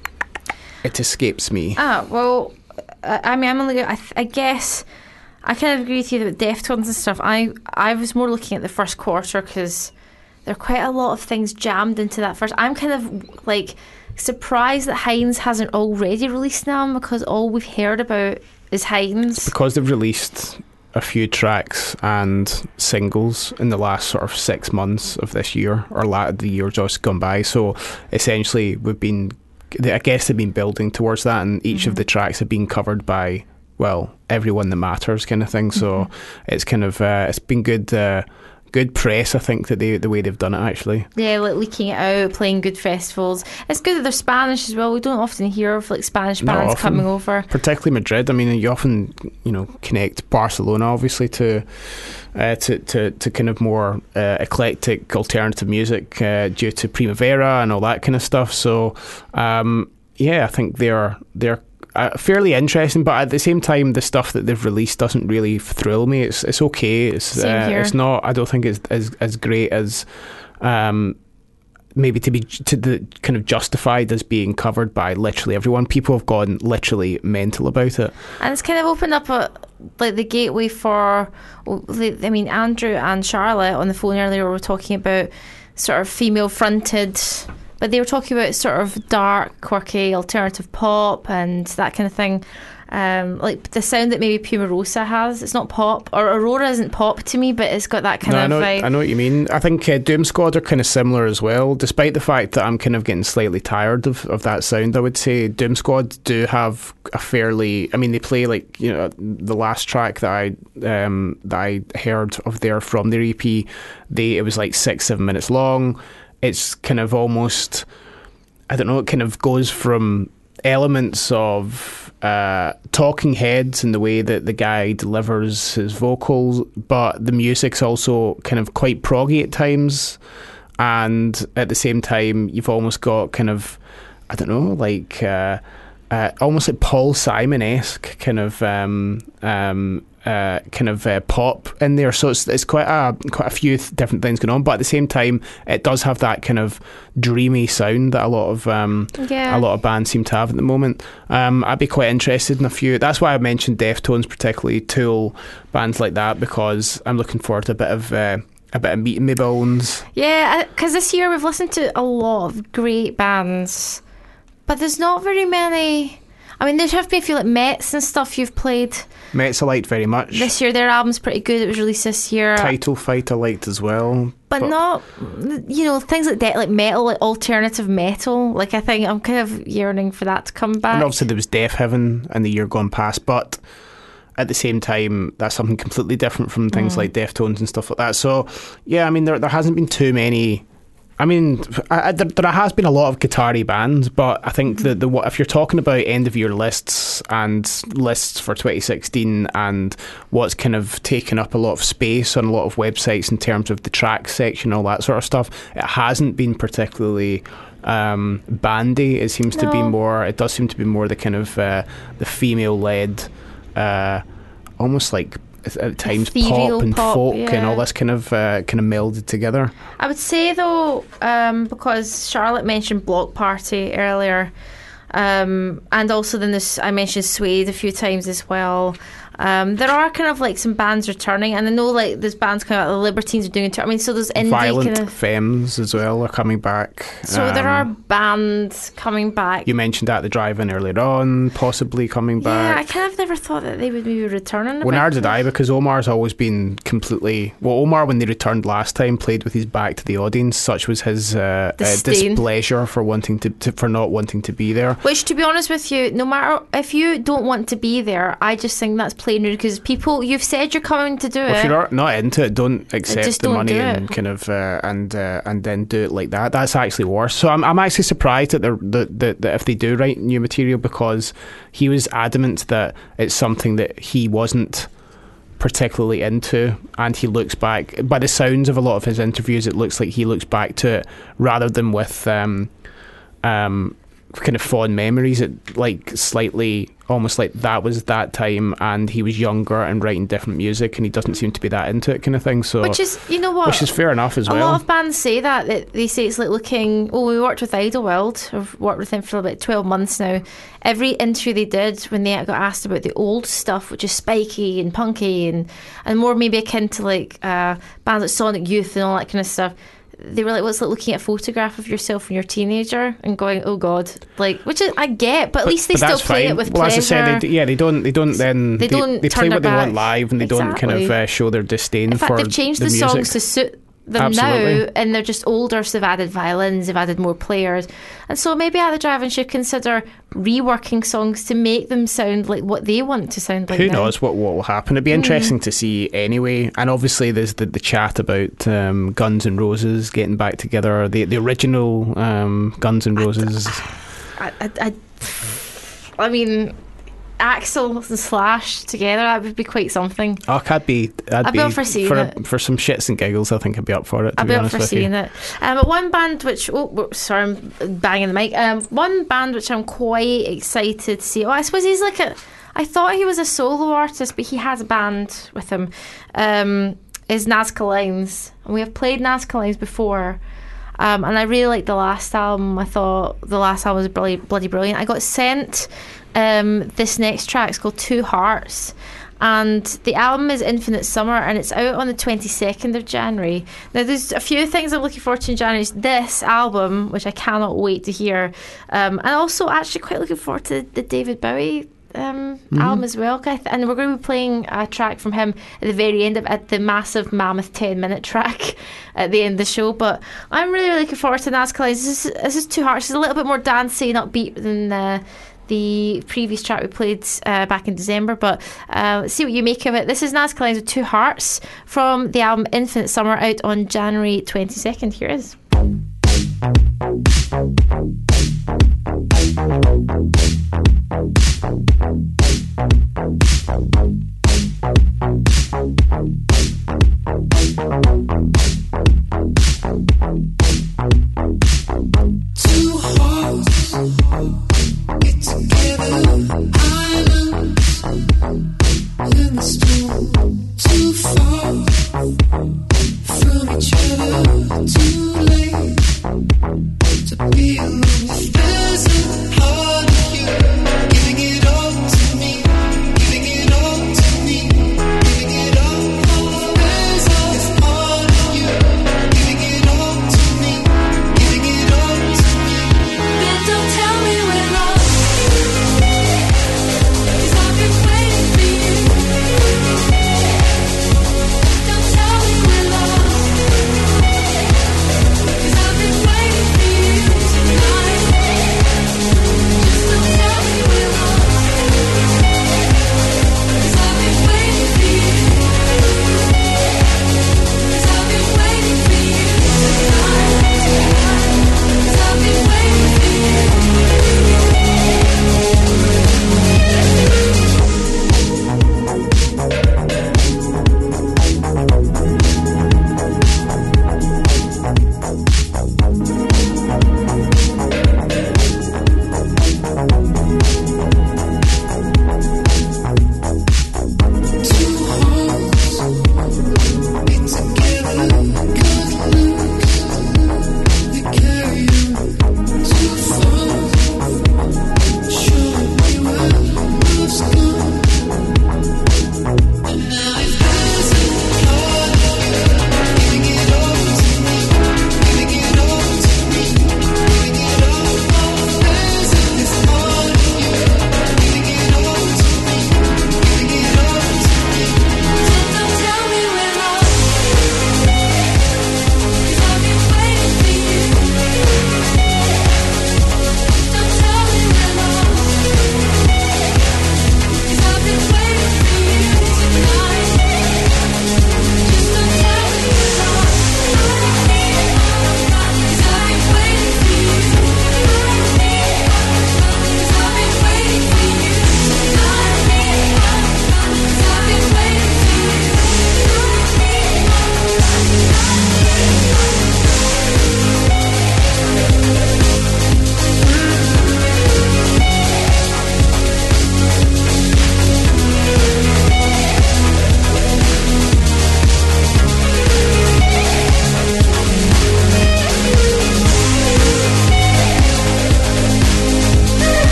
It escapes me. Ah, well, I I mean, I'm only. I, th- I guess. I kind of agree with you about Deftones and stuff. I I was more looking at the first quarter because there are quite a lot of things jammed into that first. I'm kind of like surprised that Heinz hasn't already released an album because all we've heard about is Heinz. Because they've released a few tracks and singles in the last sort of six months of this year, or la- the year just gone by. So essentially, we've been, I guess they've been building towards that, and each Mm-hmm. of the tracks have been covered by, well, everyone that matters kind of thing. So Mm-hmm. it's kind of uh, it's been good uh, good press, I think, that they the way they've done it actually. Yeah, like leaking it out, playing good festivals. It's good that they're Spanish as well. We don't often hear of like Spanish Not bands often. coming over. Particularly Madrid. I mean, you often, you know, connect Barcelona obviously to uh, to, to to kind of more uh, eclectic alternative music uh, due to Primavera and all that kind of stuff. So um, yeah, I think they're they're uh, fairly interesting, but at the same time, the stuff that they've released doesn't really thrill me. It's it's okay. It's Same uh, here. it's not. I don't think it's as as great as. Um, maybe to be to the kind of justified as being covered by literally everyone. People have gone literally mental about it. And it's kind of opened up a, like the gateway for, I mean, Andrew and Charlotte on the phone earlier were talking about sort of female fronted, but they were talking about sort of dark, quirky, alternative pop and that kind of thing. Um, like the sound that maybe Pumarosa has. It's not pop, or Aurora isn't pop to me, but it's got that kind No, I of know, vibe. I know what you mean. I think uh, Doom Squad are kind of similar as well, despite the fact that I'm kind of getting slightly tired of, of that sound. I would say Doom Squad do have a fairly, I mean, they play like, you know, the last track that I um, that I heard of there from their E P, they it was like six, seven minutes long. It's kind of almost, I don't know, it kind of goes from elements of uh, Talking Heads in the way that the guy delivers his vocals, but the music's also kind of quite proggy at times, and at the same time you've almost got kind of, I don't know, like uh, uh, almost like Paul Simon-esque kind of um, um, uh, kind of uh, pop in there. So it's it's quite a quite a few th- different things going on, but at the same time it does have that kind of dreamy sound that a lot of um, Yeah. a lot of bands seem to have at the moment. Um, I'd be quite interested in a few. That's why I mentioned Deftones, particularly Tool, bands like that, because I'm looking forward to a bit of uh, a bit of meat in my bones. Yeah, because this year we've listened to a lot of great bands, but there's not very many. I mean, there have been a few like Mets and stuff you've played Mets I liked very much. this year. Their album's pretty good. It was released this year. Title Fight I liked as well. But, but not, you know, things like that, like metal, like alternative metal. Like, I think I'm kind of yearning for that to come back. And obviously there was Death Heaven in the year gone past, but at the same time, that's something completely different from things mm. like Deftones and stuff like that. So, yeah, I mean, there there hasn't been too many. I mean, I, I, there, there has been a lot of guitar-y bands, but I think that the if you're talking about end-of-year lists and lists for twenty sixteen and what's kind of taken up a lot of space on a lot of websites in terms of the tracks section, all that sort of stuff, it hasn't been particularly um, bandy. It seems no. to be more. It does seem to be more the kind of uh, the female-led, uh, almost like. At times ethereal pop and pop, folk yeah. and all this kind of uh, kind of melded together. I would say though, um, because Charlotte mentioned Block Party earlier, um, and also then this I mentioned Suede a few times as well. Um, there are kind of like some bands returning, and I know like there's bands coming out. The Libertines are doing it. I mean, so there's indie Violent kind of Femmes as well are coming back. So um, there are bands coming back. You mentioned At the Drive-In earlier on, possibly coming back. Yeah, I kind of never thought that they would maybe return. Well, neither did I, because Omar's always been completely. Well, Omar, when they returned last time, played with his back to the audience. Such was his uh, uh, displeasure for wanting to, to for not wanting to be there. Which, to be honest with you, no matter if you don't want to be there, I just think that's plain rude, because people, you've said you're coming to do well, it. If you're not into it, don't accept just the don't money do and it. kind of uh, and uh, and then do it like that. That's actually worse. So I'm I'm actually surprised that they're, that, that that if they do write new material, because he was adamant that it's something that he wasn't particularly into, and he looks back, by the sounds of a lot of his interviews, it looks like he looks back to it rather than with um um kind of fond memories. It like slightly almost like that was that time and he was younger and writing different music, and he doesn't seem to be that into it kind of thing. So which is, you know what, which is fair enough as a well. lot of bands say that, that they say it's like looking, oh, we worked with Idlewild, I've worked with them for about twelve months now. Every interview they did when they got asked about the old stuff, which is spiky and punky and, and more maybe akin to like uh, bands like Sonic Youth and all that kind of stuff, they were like, well, it's like looking at a photograph of yourself when you're a teenager and going, oh god, like, which is, I get, but at but, least they but still that's play fine. it with well, pleasure. as I said, they, yeah, they don't, they don't then They don't they, turn play their what they want back. live, and they don't kind of Exactly. uh, show their disdain In fact, for they've changed the, the, music. songs to suit them Absolutely. now, and they're just older, so they've added violins, they've added more players, and so maybe At the Drive-In should consider reworking songs to make them sound like what they want to sound like. Who now. knows what, what will happen? It'd be interesting mm. to see anyway. And obviously there's the, the chat about um, Guns N' Roses getting back together, the the original um, Guns N' Roses. I, I, I, I mean, Axl and Slash together, that would be quite something. Oh, I'd be, I'd, I'd be up for seeing for, it. for some shits and giggles. I think I'd be up for it. To I'd be be up honest for with seeing you. it. Um, but one band which, oh, sorry, I'm banging the mic. Um, one band which I'm quite excited to see. Well, I suppose he's like a. I thought he was a solo artist, but he has a band with him. Um, is Nazca Lines, and we have played Nazca Lines before. Um, and I really liked the last album. I thought the last album was bloody, bloody brilliant. I got sent um, this next track. It's called Two Hearts. And the album is Infinite Summer, and it's out on the twenty-second of January. Now, there's a few things I'm looking forward to in January. It's this album, which I cannot wait to hear. Um, and also actually quite looking forward to the David Bowie um, mm-hmm. album as well. And we're going to be playing a track from him at the very end of at the massive mammoth ten minute track at the end of the show. But I'm really, really looking forward to Nazca Lines. This is, this is Two Hearts. It's a little bit more dancey and upbeat than the the previous track we played uh, back in December, but uh, let's see what you make of it. This is Nazca Lines with Two Hearts from the album Infinite Summer, out on January twenty-second. Here it is. Two hearts get together, islands in the storm. Too far from each other, too late to be alone. If there's a part of you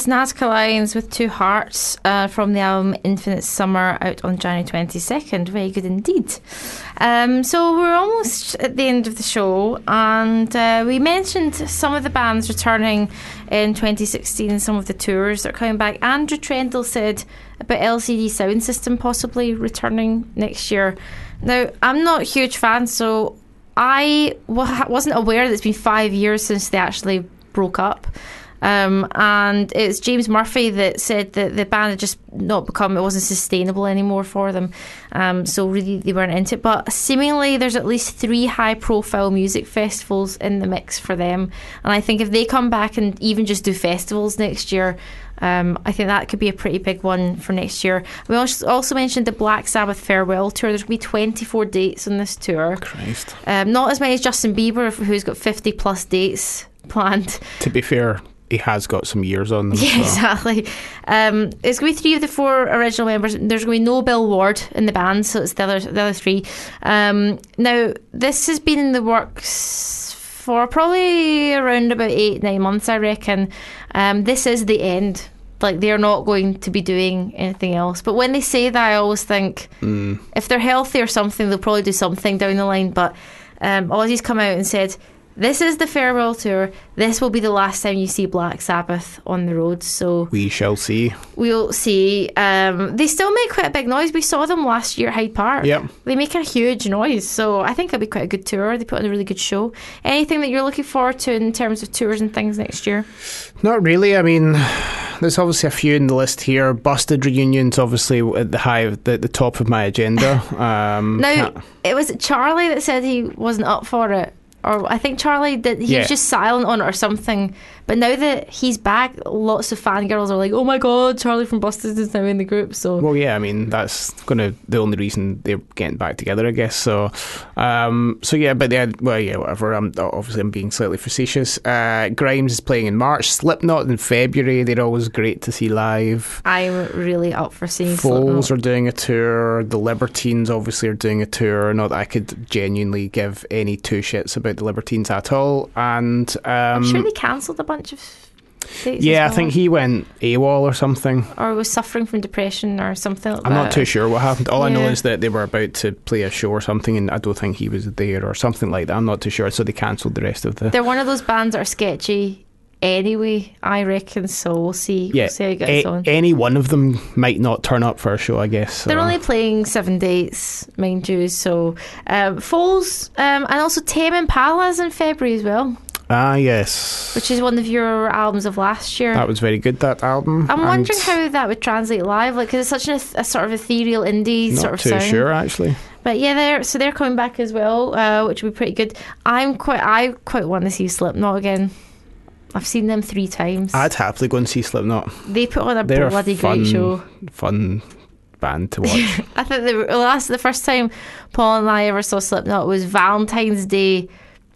was Nazca Lines with Two Hearts uh, from the album Infinite Summer, out on January twenty-second. Very good indeed. Um, so we're almost at the end of the show, and uh, we mentioned some of the bands returning in twenty sixteen, some of the tours that are coming back. Andrew Trendle said about L C D Sound System possibly returning next year. Now, I'm not a huge fan, so I wa- wasn't aware that it's been five years since they actually broke up. Um, and it's James Murphy that said that the band had just not become, it wasn't sustainable anymore for them. Um, so really they weren't into it. But seemingly there's at least three high profile music festivals in the mix for them. And I think if they come back and even just do festivals next year, um, I think that could be a pretty big one for next year. We also also mentioned the Black Sabbath farewell tour. There's going to be twenty-four dates on this tour. Christ. Um, not as many as Justin Bieber, who's got fifty plus dates planned. To be fair, he has got some years on them. Yeah, so. exactly. Um, it's going to be three of the four original members. There's going to be no Bill Ward in the band, so it's the other, the other three. Um, now, this has been in the works for probably around about eight, nine months, I reckon. Um, this is the end. Like, they're not going to be doing anything else. But when they say that, I always think mm. if they're healthy or something, they'll probably do something down the line. But um, Ozzy's come out and said, this is the farewell tour. This will be the last time you see Black Sabbath on the road. So we shall see. We'll see. Um, they still make quite a big noise. We saw them last year at Hyde Park. Yep. They make a huge noise. So I think it'll be quite a good tour. They put on a really good show. Anything that you're looking forward to in terms of tours and things next year? Not really. I mean, there's obviously a few in the list here. Busted reunions, obviously at the high, the, the top of my agenda. Um, now, it was Charlie that said he wasn't up for it. Or I think Charlie did. He yeah. was just silent on it or something. But now that he's back, lots of fangirls are like, "Oh my God, Charlie from Busted is now in the group." So well, yeah. I mean, that's gonna the only reason they're getting back together, I guess. So, um, so yeah. But yeah, well, yeah, whatever. I'm obviously I'm being slightly facetious. Uh, Grimes is playing in March. Slipknot in February. They're always great to see live. I'm really up for seeing Foals Slipknot. are doing a tour. The Libertines obviously are doing a tour. Not that I could genuinely give any two shits about the Libertines at all. And um, I'm sure they cancelled a bunch of dates. Yeah, as well. I think he went AWOL or something. Or was suffering from depression or something like I'm that. not too sure what happened. All yeah. I know is that they were about to play a show or something, and I don't think he was there or something like that. I'm not too sure. So they cancelled the rest of the. They're one of those bands that are sketchy anyway, I reckon. So we'll see. Yeah, we'll see how it gets a- on. any one of them might not turn up for a show, I guess. So. They're only playing seven dates, mind you. So um, Foals um, and also Tame Impala's in February as well. Ah, yes. Which is one of your albums of last year. That was very good, that album. I'm and wondering how that would translate live, like, because it's such an, a sort of ethereal indie not sort of too sound. sure, actually. But yeah, they're so they're coming back as well, uh, which would be pretty good. I'm quite, I quite want to see Slipknot again. I've seen them three times. I'd happily go and see Slipknot. They put on a They're bloody a fun, great show. Fun band to watch. I think the last, the first time Paul and I ever saw Slipknot was Valentine's Day.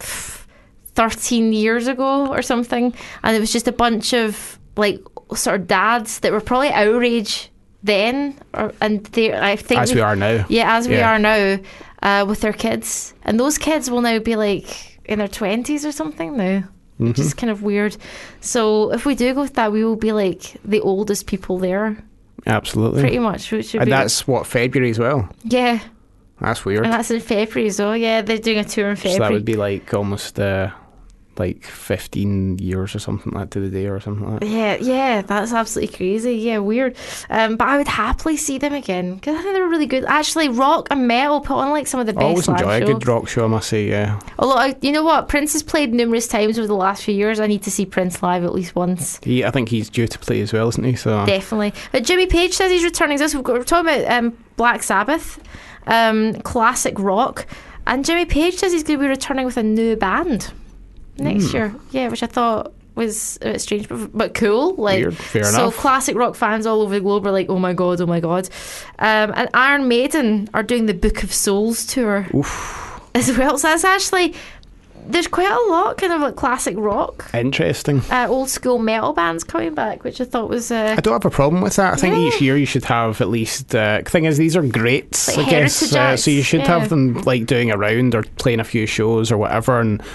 thirteen years ago or something, and it was just a bunch of like sort of dads that were probably our age then, or, and they I think as they, we are now yeah as we yeah. are now uh, with their kids, and those kids will now be like in their twenties or something now, which mm-hmm. is kind of weird. So if we do go with that, we will be like the oldest people there, absolutely, pretty much, which would and be that's what February as well. Yeah, that's weird. and that's in February as well. Yeah, they're doing a tour in February. So that would be like almost uh, like fifteen years or something like that to the day or something like that. Yeah, yeah, that's absolutely crazy. Yeah, weird. Um, but I would happily see them again because I think they were really good. Actually, rock and metal put on like some of the I best always live enjoy a shows. good rock show, I must say, yeah. Although, I, you know what? Prince has played numerous times over the last few years. I need to see Prince live at least once. He, I think he's due to play as well, isn't he? So Definitely. But Jimmy Page says he's returning. This we're talking about um, Black Sabbath, um, classic rock, and Jimmy Page says he's going to be returning with a new band next Mm. year. Yeah, which I thought was a bit strange, but, but cool. Like, Weird. Fair so enough. classic rock fans all over the globe are like, oh my god, oh my god. Um, and Iron Maiden are doing the Book of Souls tour Oof. as well. So that's actually, there's quite a lot kind of like classic rock, Interesting. uh, old school metal bands coming back, which I thought was uh, I don't have a problem with that. I think Yeah. each year you should have at least. Uh, thing is, these are greats, Like I guess. heritage Uh, acts, so you should yeah. have them like doing a round or playing a few shows or whatever, and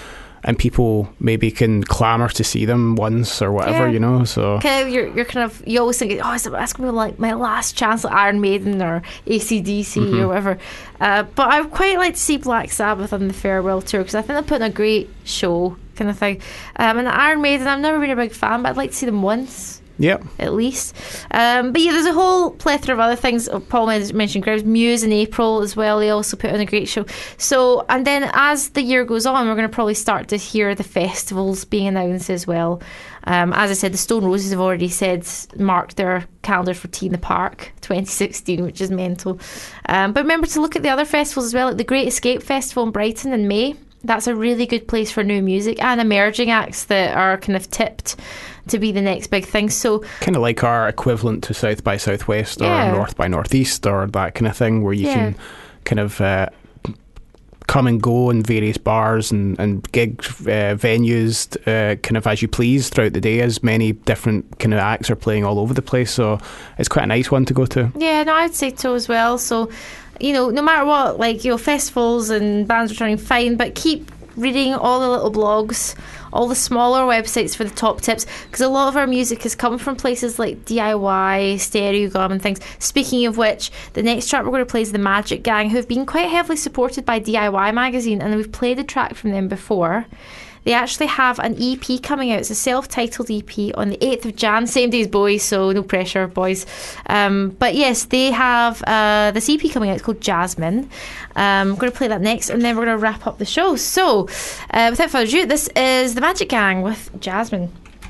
and people maybe can clamour to see them once or whatever, Yeah. you know. So Kind of, you're, you're kind of, you always think, oh, is it, that's going to be like my last chance at Iron Maiden or A C D C Mm-hmm. or whatever. Uh, but I would quite like to see Black Sabbath on the farewell tour because I think they're putting a great show, kind of thing. Um, and Iron Maiden, I've never been a big fan, but I'd like to see them once. yeah, At least, um, but yeah, there's a whole plethora of other things. Paul mentioned Crowds, Muse in April as well. They also put on a great show. So, and then as the year goes on, we're going to probably start to hear the festivals being announced as well. Um, as I said, the Stone Roses have already said marked their calendar for Tea in the Park twenty sixteen, which is mental. Um, but remember to look at the other festivals as well, like the Great Escape Festival in Brighton in May. That's a really good place for new music and emerging acts that are kind of tipped to be the next big thing. So kind of like our equivalent to South by Southwest or Yeah. North by Northeast or that kind of thing, where you Yeah. can kind of uh, come and go in various bars and, and gig uh, venues uh, kind of as you please throughout the day, as many different kind of acts are playing all over the place. So it's quite a nice one to go to. yeah, no, I'd say so as well. So, you know, no matter what, like, you know, festivals and bands are trying fine, but keep reading all the little blogs, all the smaller websites for the top tips, because a lot of our music has come from places like D I Y, Stereo Gum and things. Speaking of which, the next track we're going to play is The Magic Gang, who have been quite heavily supported by D I Y magazine, and we've played a track from them before. They actually have an E P coming out. It's a self-titled E P on the eighth of January, same day as Boys, so no pressure, boys. Um, but yes, they have uh, this E P coming out. It's called Jasmine. Um, I'm going to play that next, and then we're going to wrap up the show. So, uh, without further ado, this is The Magic Gang with Jasmine.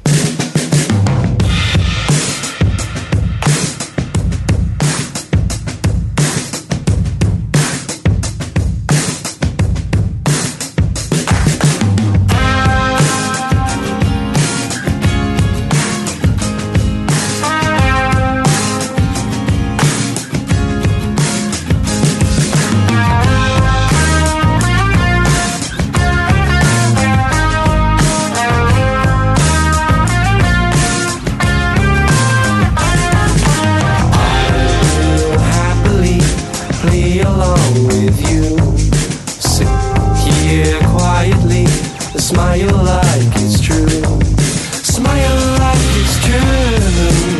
Happily play along with you. Sit here quietly, smile like it's true. Smile like it's true.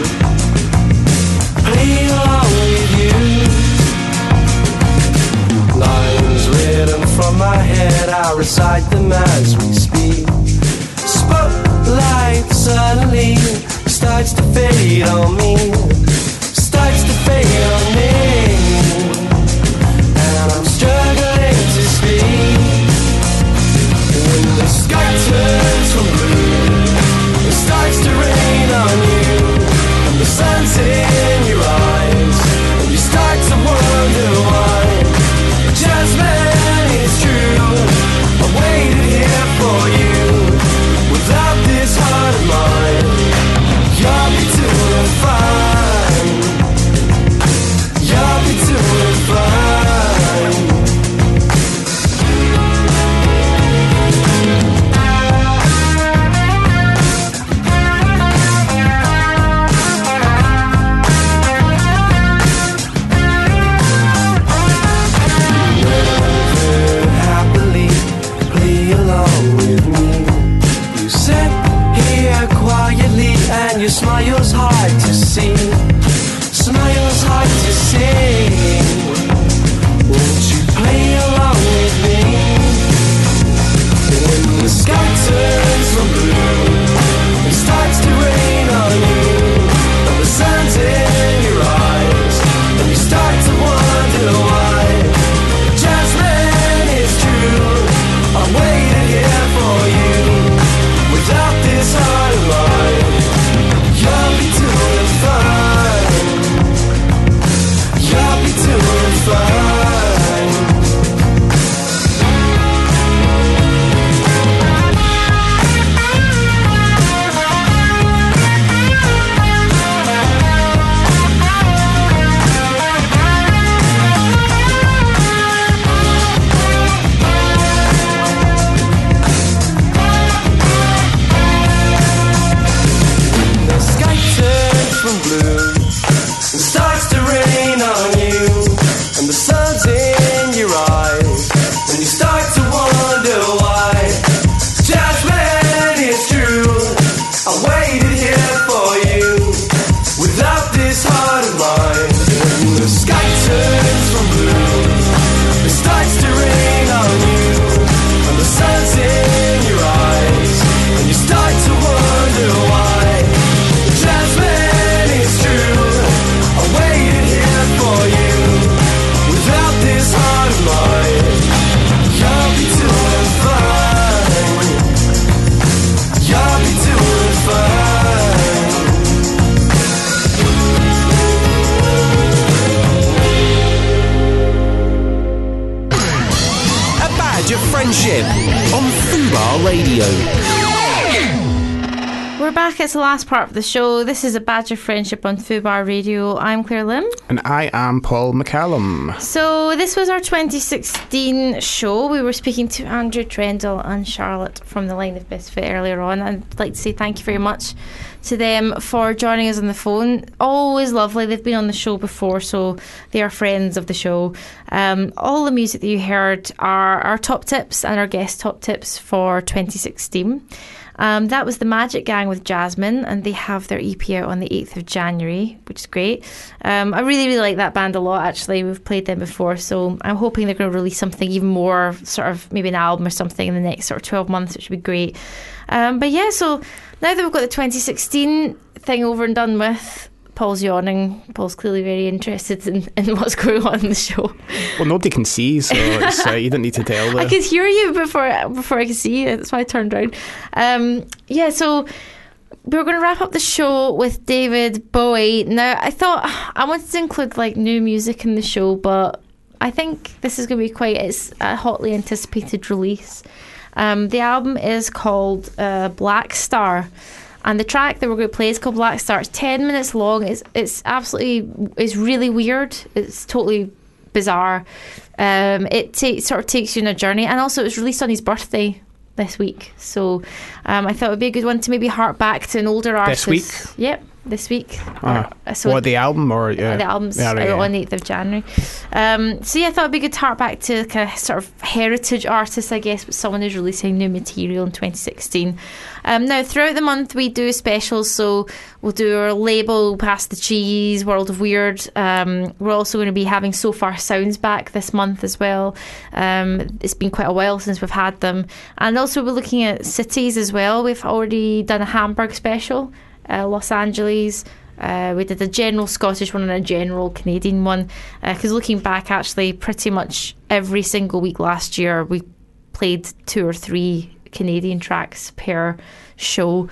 Play along with you. Lines written from my head, I recite them as we speak. Spotlight suddenly starts to fade on me. Starts to fade on me, and I'm struggling to speak. When the sky turns from blue, it starts to rain on you, and the sun's in your eyes, and you start to wonder why. Jasmine, it's true, I waited here for you. Without this heart of mine, you're me to the fire. Friendship on Fubar Radio. We're back. It's the last part of the show. This is A Badge of Friendship on Fubar Radio. I'm Claire Lim. And I am Paul McCallum. So this was our twenty sixteen show. We were speaking to Andrew Trendle and Charlotte from the Line of Misfit earlier on. I'd like to say thank you very much to them for joining us on the phone. Always lovely. They've been on the show before, so they are friends of the show. Um, all the music that you heard are our top tips and our guest top tips for twenty sixteen. Um, that was the Magic Gang with Jasmine, and they have their E P out on the eighth of January, which is great. Um, I really, really like that band a lot, actually. We've played them before, so I'm hoping they're going to release something even more, sort of maybe an album or something in the next sort of twelve months, which would be great. Um, but yeah, so now that we've got the twenty sixteen thing over and done with, Paul's yawning. Paul's clearly very interested in, in what's going on in the show. Well, nobody can see, so it's, uh, you don't need to tell them. I could hear you before before I could see you. That's why I turned around. Um, yeah, so we're going to wrap up the show with David Bowie. Now, I thought I wanted to include like new music in the show, but I think this is going to be quite it's a hotly anticipated release. Um, the album is called uh, Black Star. And the track that we're going to play is called Black Star. It's ten minutes long. It's it's absolutely, it's really weird. It's totally bizarre. Um, it ta- sort of takes you on a journey. And also it was released on his birthday this week. So um, I thought it would be a good one to maybe hark back to an older artist. This week? Yep, this week. Ah, uh, so what, the album? or yeah. The album's yeah, right, out yeah. on the eighth of January. Um, so yeah, I thought it would be good to hark back to kind of sort of heritage artists, I guess, but someone who's releasing new material in twenty sixteen. Um, now, throughout the month, we do specials. So we'll do our label, Pass the Cheese, World of Weird. Um, we're also going to be having So Far Sounds back this month as well. Um, it's been quite a while since we've had them. And also we're looking at cities as well. We've already done a Hamburg special, uh, Los Angeles. Uh, we did a general Scottish one and a general Canadian one. Because uh, looking back, actually, pretty much every single week last year, we played two or three Canadian tracks per show.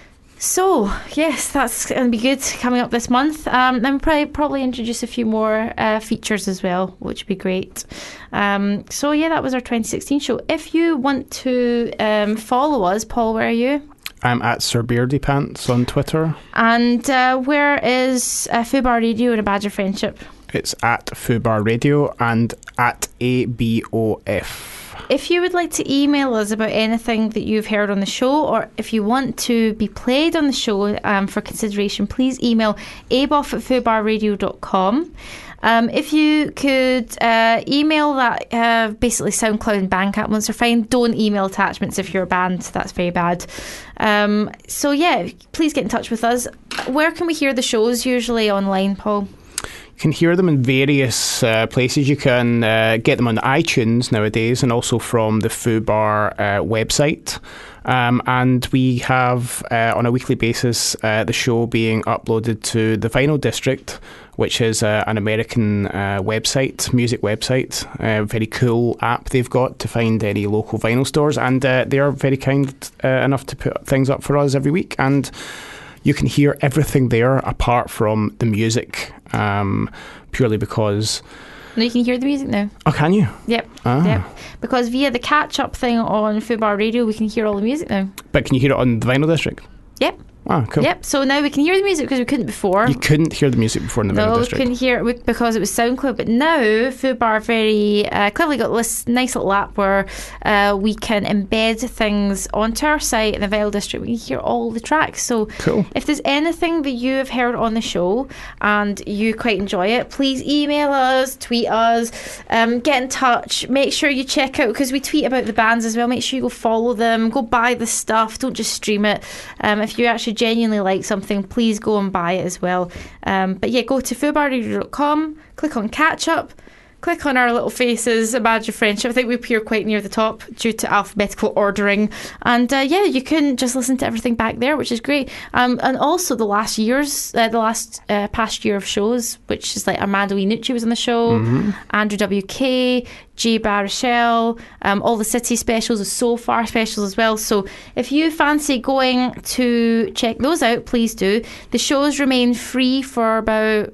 So yes, that's going to be good coming up this month. Um, and we'll probably, probably introduce a few more uh, features as well, which would be great. Um, so yeah, that was our twenty sixteen show. If you want to um, follow us, Paul, where are you? I'm at Sir Beardy Pants on Twitter. And uh, where is uh, Fubar Radio and A Badge of Friendship? It's at Fubar Radio and at A B O F. If you would like to email us about anything that you've heard on the show, or if you want to be played on the show um, for consideration, please email aboff at fubar radio dot com. Um, if you could uh, email that, uh, basically SoundCloud and Bandcamp ones are fine. Don't email attachments if you're a band. That's very bad. Um, so yeah, please get in touch with us. Where can we hear the shows usually online, Paul? You can hear them in various uh, places. You can uh, get them on iTunes nowadays, and also from the Fubar uh, website. Um, and we have, uh, on a weekly basis, uh, the show being uploaded to the Vinyl District, which is uh, an American uh, website, music website. A very cool app they've got to find any local vinyl stores. And uh, they are very kind uh, enough to put things up for us every week. And you can hear everything there apart from the music, um, purely because... No, you can hear the music now. Oh, can you? Yep. Ah. Yep. Because via the catch-up thing on Fubar Radio, we can hear all the music now. But can you hear it on the Vinyl District? Yep. Ah, cool. Yep. So now we can hear the music because we couldn't before. You couldn't hear the music before in the no, Vinyl we District? couldn't hear it because it was SoundCloud. But now Fubar very uh, cleverly got this nice little app where uh, we can embed things onto our site in the Vinyl District. We can hear all the tracks. So cool. If there's anything that you have heard on the show and you quite enjoy it, please email us, tweet us, um, get in touch. Make sure you check out, because we tweet about the bands as well. Make sure you go follow them, go buy the stuff. Don't just stream it. Um, if you actually genuinely like something, please go and buy it as well. Um, but yeah, go to fubar radio dot com, click on catch up, click on our little faces, A Badge of Friendship. I think we appear quite near the top due to alphabetical ordering. And uh, yeah, you can just listen to everything back there, which is great. Um, and also the last year's, uh, the last uh, past year of shows, which is like Armando Iannucci was on the show, mm-hmm. Andrew W K, Jay Baruchel, um, all the city specials, the So Far specials as well. So if you fancy going to check those out, please do. The shows remain free for about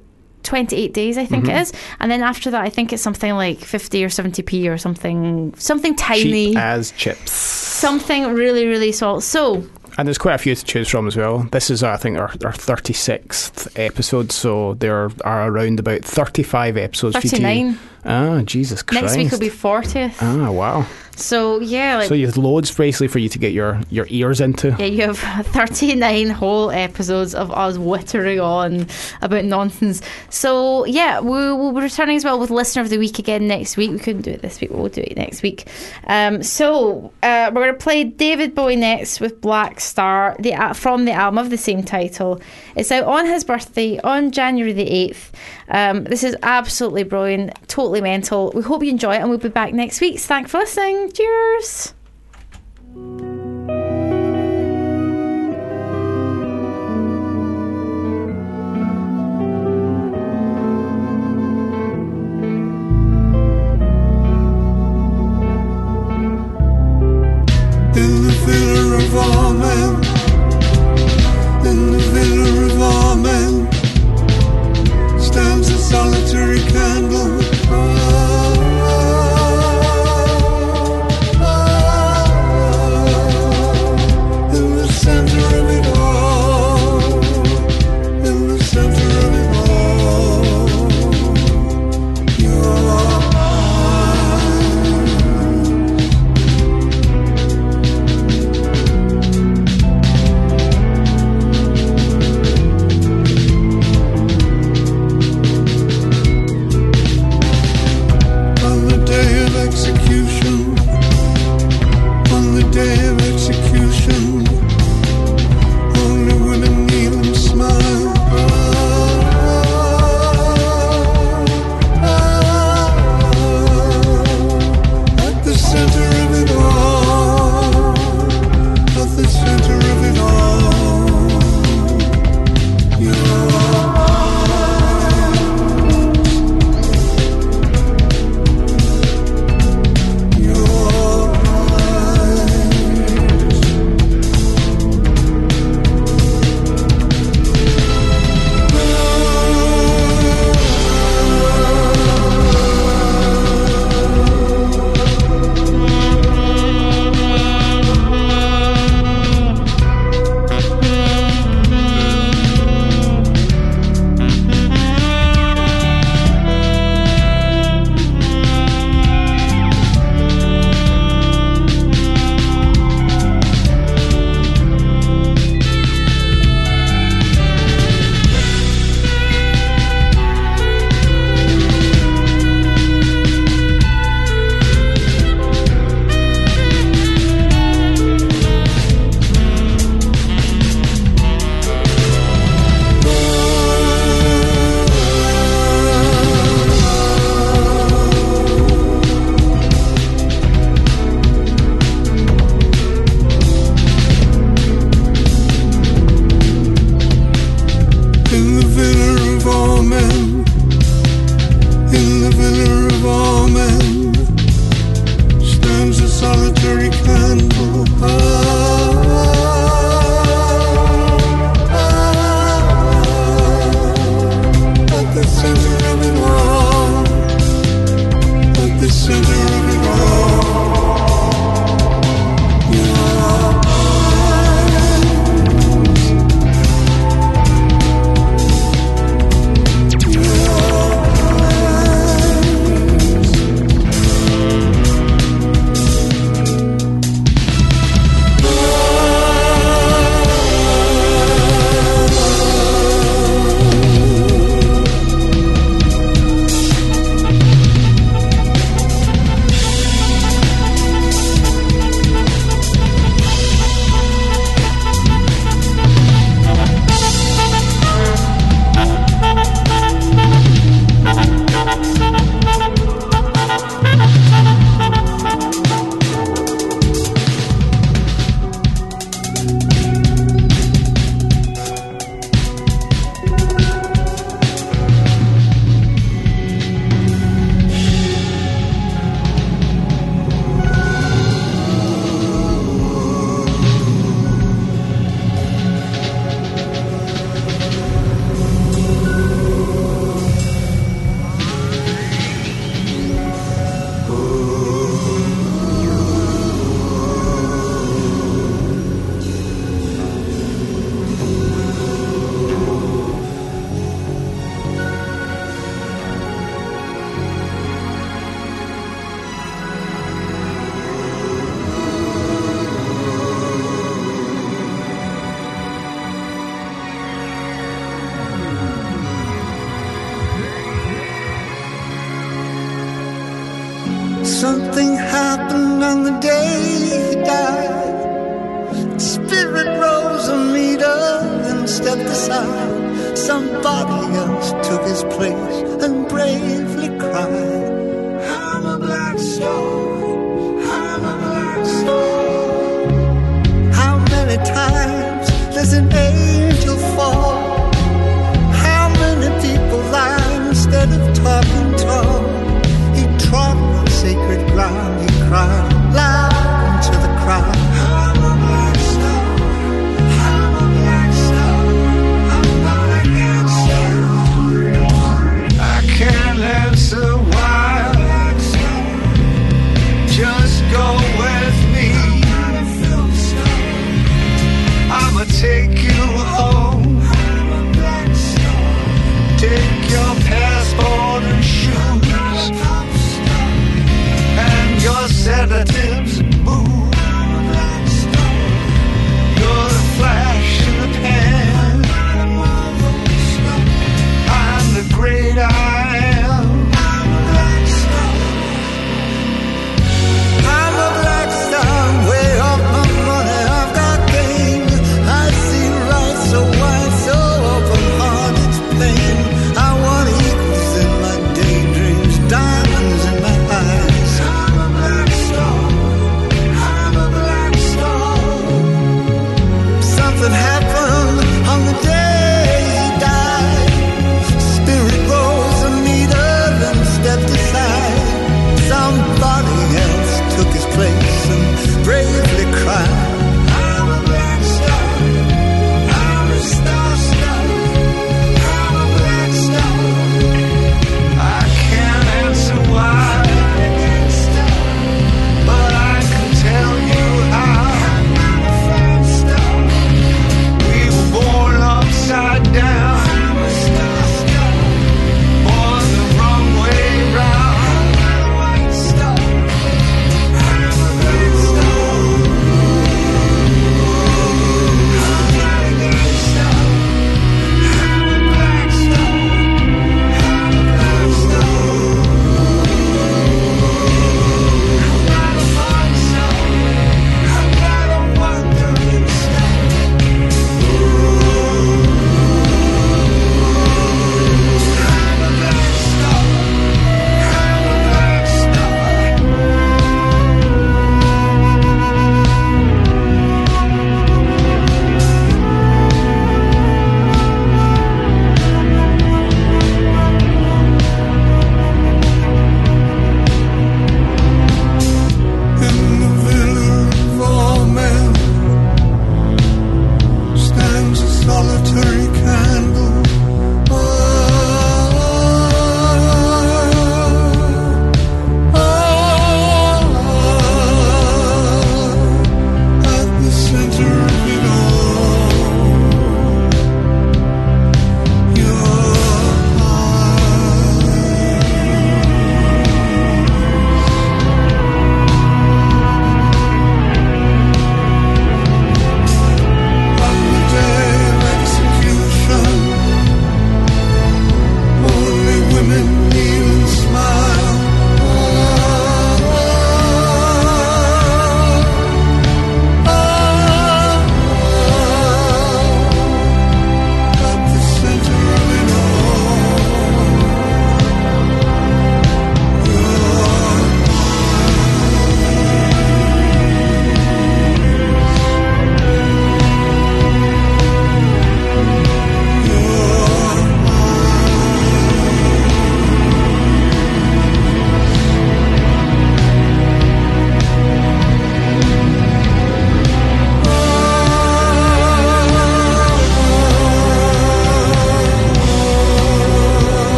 twenty-eight days, I think Mhm. it is. And then after that, I think it's something like fifty or seventy p or something, something tiny. Cheap as chips. Something really, really small. So, And there's quite a few to choose from as well. This is, I think, our, our thirty-sixth episode, so there are around about thirty-five episodes. for you to- thirty-nine. Ah, Jesus Christ. Next week will be fortieth. Ah, wow. So, yeah. Like, So you have loads, basically, for you to get your, your ears into. yeah, you have thirty-nine whole episodes of us wittering on about nonsense. So, yeah, we will be returning as well with Listener of the Week again next week. We couldn't do it this week, but we'll do it next week. Um, so, uh, we're going to play David Bowie next with Black Star the, uh, from the album of the same title. It's out on his birthday on January the eighth. Um, this is absolutely brilliant, totally mental. We hope you enjoy it, and we'll be back next week. So thanks for listening. Cheers. In the villa of our men, in the villa of our men, stands a solitary candle. Ah, ah, Something happened on the day he died. Spirit rose a meter and stepped aside. Somebody else took his place and bravely cried. I'm a black star, I'm a black star. How many times does it